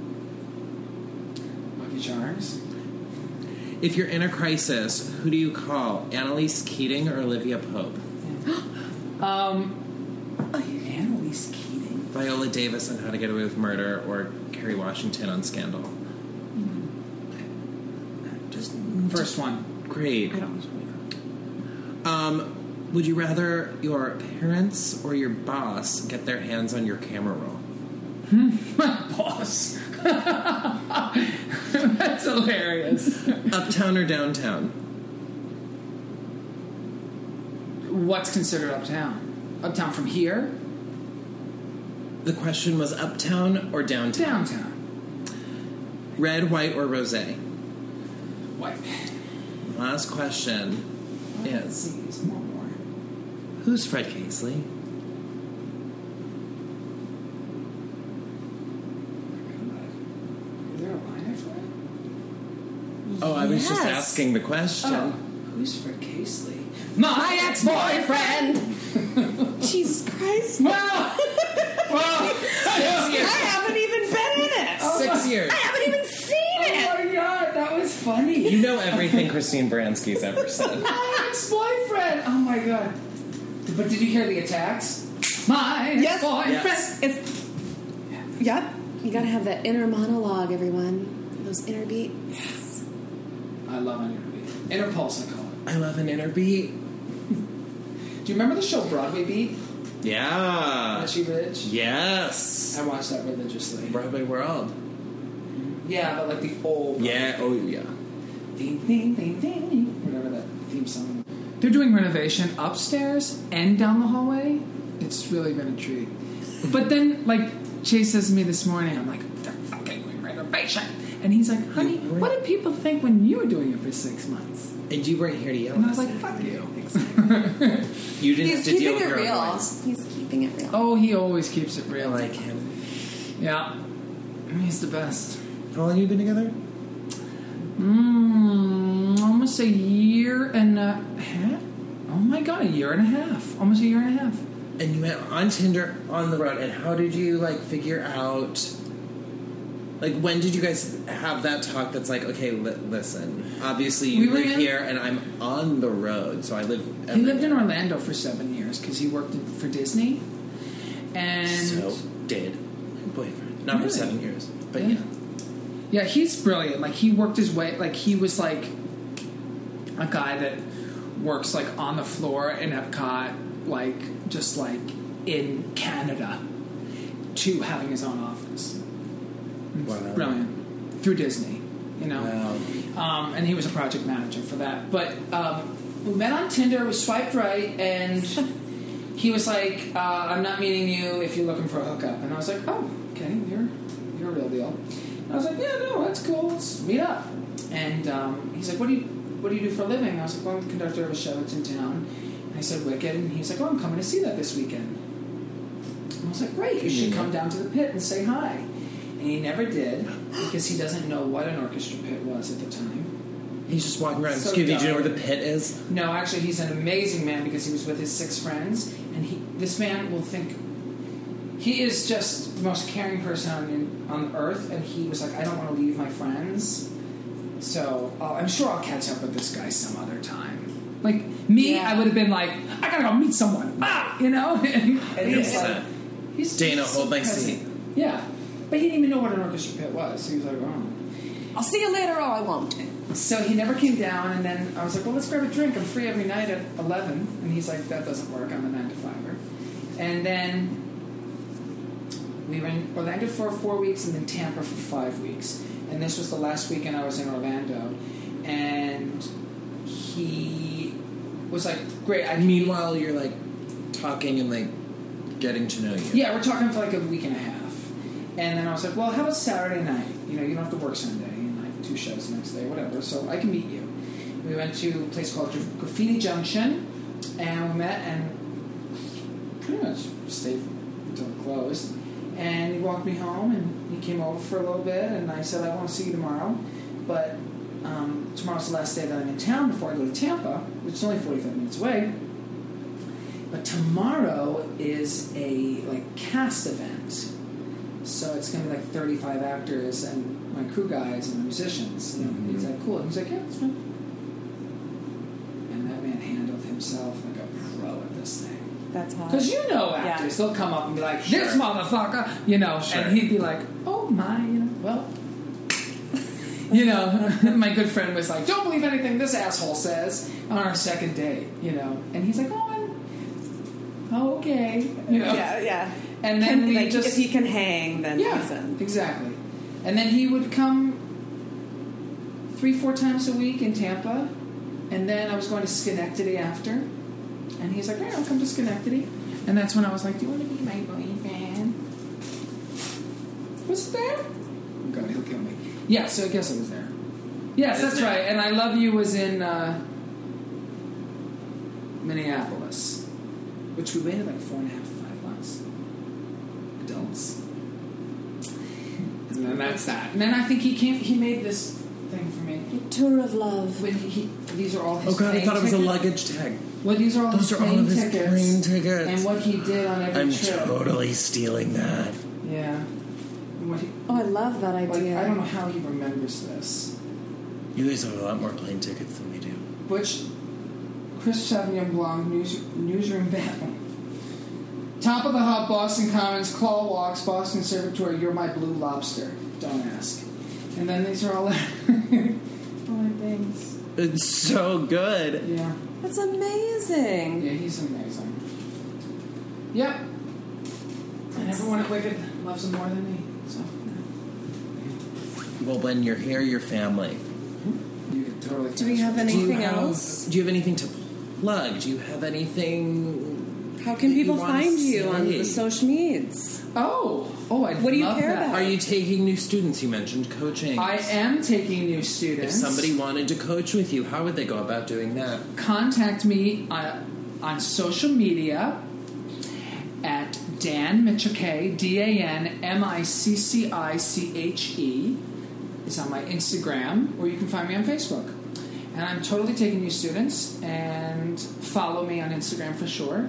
Lucky Charms. If you're in a crisis, who do you call? Annalise Keating or Olivia Pope? Um, Annalise Keating. Viola Davis on How to Get Away with Murder or Kerry Washington on Scandal? Just First one. great. I don't know. Um, would you rather your parents or your boss get their hands on your camera roll? My boss. That's hilarious. Uptown or downtown? What's considered uptown? Uptown from here? The question was uptown or downtown? Downtown. Red, white, or rosé? White. Last question is, Please, one more. who's Fred Casely? Is there a line after that? Oh, I was just Yes. asking the question. Oh, who's Fred Casely? My ex-boyfriend! Jesus Christ. Wow! Wow! Six years. I haven't even been in it. Six years. I haven't even seen Oh it. my god, that was funny! You know everything Christine Baranski's ever said. My ex-boyfriend! Oh my god. But did you hear the attacks? My Yes. ex-boyfriend! Yes. It's. Yep. You gotta have that inner monologue, everyone. Those inner beats. I love an inner beat. Inner pulse, I call it. I love an inner beat. Do you remember the show Broadway Beat? Yeah. Richie Rich? Yes. I watched that religiously. Broadway World. Yeah, but like the old. Yeah. Oh, yeah. Ding, ding, ding, ding. Whatever that theme song. They're doing renovation upstairs and down the hallway. It's really been a treat. But then, like, Chase says to me this morning, I'm like, they're fucking doing renovation. And he's like, honey, what did people think when you were doing it for six months? And you weren't here to yell And I at was us. like, fuck you. You didn't He's have to deal keeping with it your own real. noise. He's keeping it real. Oh, he always keeps it I real. like him. Yeah. He's the best. How long have you been together? Mm, almost a year and a half. Oh my god, a year and a half. Almost a year and a half. And you met on Tinder on the road. And how did you, like, figure out... Like, when did you guys have that talk that's like, okay, li- listen, obviously you We were live in- here and I'm on the road, so I live... He lived in Orlando for seven years because he worked in, for Disney. And So, did my boyfriend. Not Really? for seven years, but Yeah. yeah. yeah, he's brilliant. Like, he worked his way, like, he was like a guy that works like on the floor in Epcot, like, just like in Canada, to having his own office. It's Wow. brilliant. Through Disney, you know. Wow. Um, and he was a project manager for that. But um, we met on Tinder, we swiped right, and he was like, uh, I'm not meeting you if you're looking for a hookup. And I was like, oh, okay, you're, you're a real deal. And I was like, yeah, no, that's cool, let's meet up. And um, he's like, what do you what do you do for a living? And I was like, well, I'm the conductor of a show that's in town. And I said, Wicked. And he was like, oh, I'm coming to see that this weekend. And I was like, great, you should come down to the pit and say hi. And he never did because he doesn't know what an orchestra pit was at the time. He's just walking around. So Excuse me, do you know dumb. where the pit is? No, actually, he's an amazing man because he was with his six friends. And he, this man will think... He is just the most caring person on, on earth. And he was like, I don't want to leave my friends. So uh, I'm sure I'll catch up with this guy some other time. Like, me, Yeah. I would have been like, I gotta go meet someone. Ah! You know? and and he's like... He's Dana, just hold my present. seat. Yeah. But he didn't even know what an orchestra pit was. He was like, oh. I'll see you later or I won't. So he never came down, and then I was like, well, let's grab a drink. I'm free every night at eleven. And he's like, that doesn't work. I'm a nine to fiver. And then we were in Orlando for four weeks and then Tampa for five weeks. And this was the last weekend I was in Orlando. And he was like, great. I Meanwhile, you're like talking and like getting to know you. Yeah, we're talking for like a week and a half. And then I was like, well, how about Saturday night? You know, you don't have to work Sunday. And I have two shows the next day, whatever. So I can meet you. We went to a place called Graffiti Junction. And we met and pretty much stayed until it closed. And he walked me home and he came over for a little bit. And I said, I want to see you tomorrow. But um, tomorrow's the last day that I'm in town before I go to Tampa, which is only forty-five minutes away. But tomorrow is a like cast event. So it's going to be like thirty-five actors and my crew guys and the musicians. You know, mm-hmm. He's like, cool. And he's like, yeah, it's fine. And that man handled himself like a pro at this thing. That's hot. Because you know actors, Yeah. they'll come up and be like, Sure. this motherfucker, you know, Sure. and he'd be like, oh my, you know, well, you know, my good friend was like, don't believe anything this asshole says on our second date, you know, and he's like, oh, I'm, oh okay, you know. Yeah, yeah. And then Can- we like, just if he can hang, then yeah, he's in. exactly. And then he would come three, four times a week in Tampa, and then I was going to Schenectady after, and he's like, "Hey, I'll come to Schenectady," and that's when I was like, "Do you want to be my boyfriend?" Was it there? Oh God, he'll kill me. Yeah, so I guess it was there. Yes, that's Isn't it? right. And I Love You was in uh, Minneapolis, which we waited like four and a half, five months. Adults. And then that's that. And then I think he came. He made this thing for me. Tour of love. When he, he these are all his. Oh God, I plane thought it was a tickets. luggage tag. Well, these are all Those his are all plane of his tickets. plane tickets. And what he did on every I'm trip. totally stealing that. Yeah. And what he, Oh, I love that like, idea. I don't know how he remembers this. You guys have a lot more plane tickets than we do. Butch, Chris Sauvignon Blanc, news, newsroom battle. Top of the Hop, Boston Commons, Claw Walks, Boston Conservatory, You're My Blue Lobster. Don't ask. And then these are all, all my things. It's so good. Yeah. That's amazing. Yeah, he's amazing. Yep. And everyone at Wicked loves him more than me. So, Well, when you're here, you're family. you could totally. Do we have Do you anything have, else? Do you have anything to plug? Do you have anything? How can that you people wanna find you on say? the social medias? Oh, oh! I What do you love care that. about? Are you taking new students? You mentioned coaching. I am taking new If students. somebody wanted to coach with you, how would they go about doing that? Contact me on, on social media at Dan Micciche, D A N M I C C I C H E. It's on my Instagram, or you can find me on Facebook. And I'm totally taking new students, and follow me on Instagram for sure.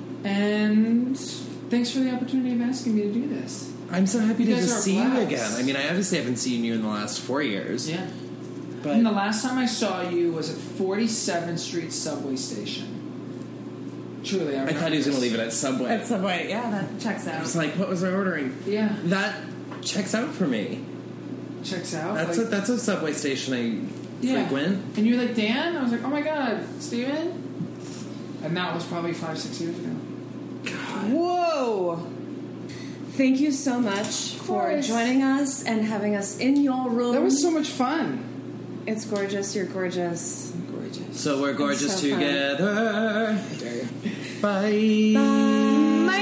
And thanks for the opportunity of asking me to do this. I'm so happy You to guys just are a see you blast. again. I mean, I obviously haven't seen you in the last four years. Yeah. But And the last time I saw you was at forty-seventh Street subway station. Truly, I, I thought he was going to leave it at Subway. At Subway, yeah, that checks I out. was like, what was I ordering? Yeah, That checks out for me. checks out. That's like, a that's a Subway station I yeah. frequent. And you're like, Dan? I was like, oh my God, Steven? And that was probably five, six years ago. Whoa! Thank you so much for course. joining us and having us in your room. That was so much fun. It's gorgeous. You're gorgeous. Gorgeous. So we're gorgeous so fun. together. How dare you. Bye. Bye.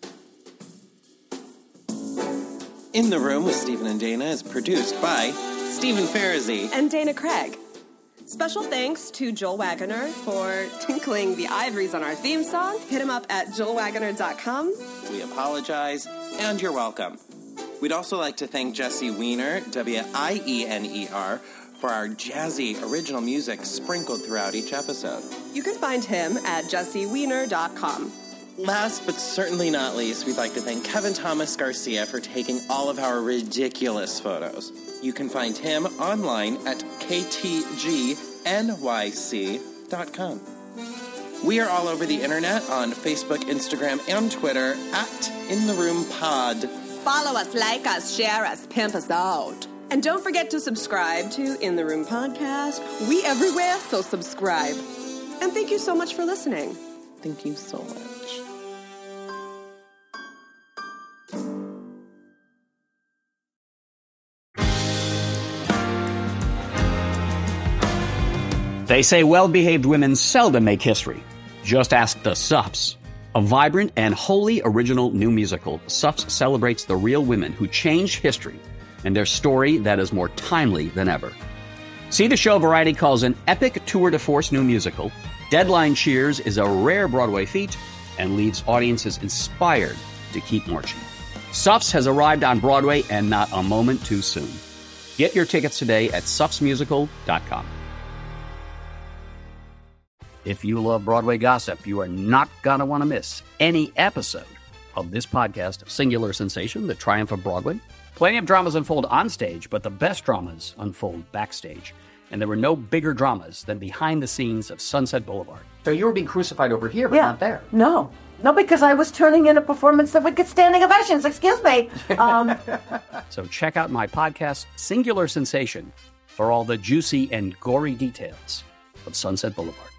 In the Room with Stephen and Dana is produced by Stephen Farazi, and Dana Craig. Special thanks to Joel Wagoner for tinkling the ivories on our theme song. Hit him up at joel wagoner dot com. we apologize, and you're welcome. We'd also like to thank Jesse Wiener, W I E N E R, for our jazzy original music sprinkled throughout each episode. You can find him at jesse wiener dot com. Last but certainly not least, we'd like to thank Kevin Thomas Garcia for taking all of our ridiculous photos. You can find him online at k t g n y c dot com. We are all over the internet on Facebook, Instagram, and Twitter at In The Room Pod. Follow us, like us, share us, pimp us out. And don't forget to subscribe to In The Room Podcast. We everywhere, so subscribe. And thank you so much for listening. Thank you so much. They say well-behaved women seldom make history. Just ask the Suffs. A vibrant and wholly original new musical, Suffs celebrates the real women who changed history and their story that is more timely than ever. See the show Variety calls an epic tour de force new musical. Deadline cheers is a rare Broadway feat and leaves audiences inspired to keep marching. Suffs has arrived on Broadway and not a moment too soon. Get your tickets today at suffs musical dot com. If you love Broadway gossip, you are not going to want to miss any episode of this podcast, Singular Sensation, The Triumph of Broadway. Plenty of dramas unfold on stage, but the best dramas unfold backstage. And there were no bigger dramas than behind the scenes of Sunset Boulevard. So you were being crucified over here, but yeah. not there. No. No, because I was turning in a performance that would get standing ovations. Excuse me. Um, so check out my podcast, Singular Sensation, for all the juicy and gory details of Sunset Boulevard.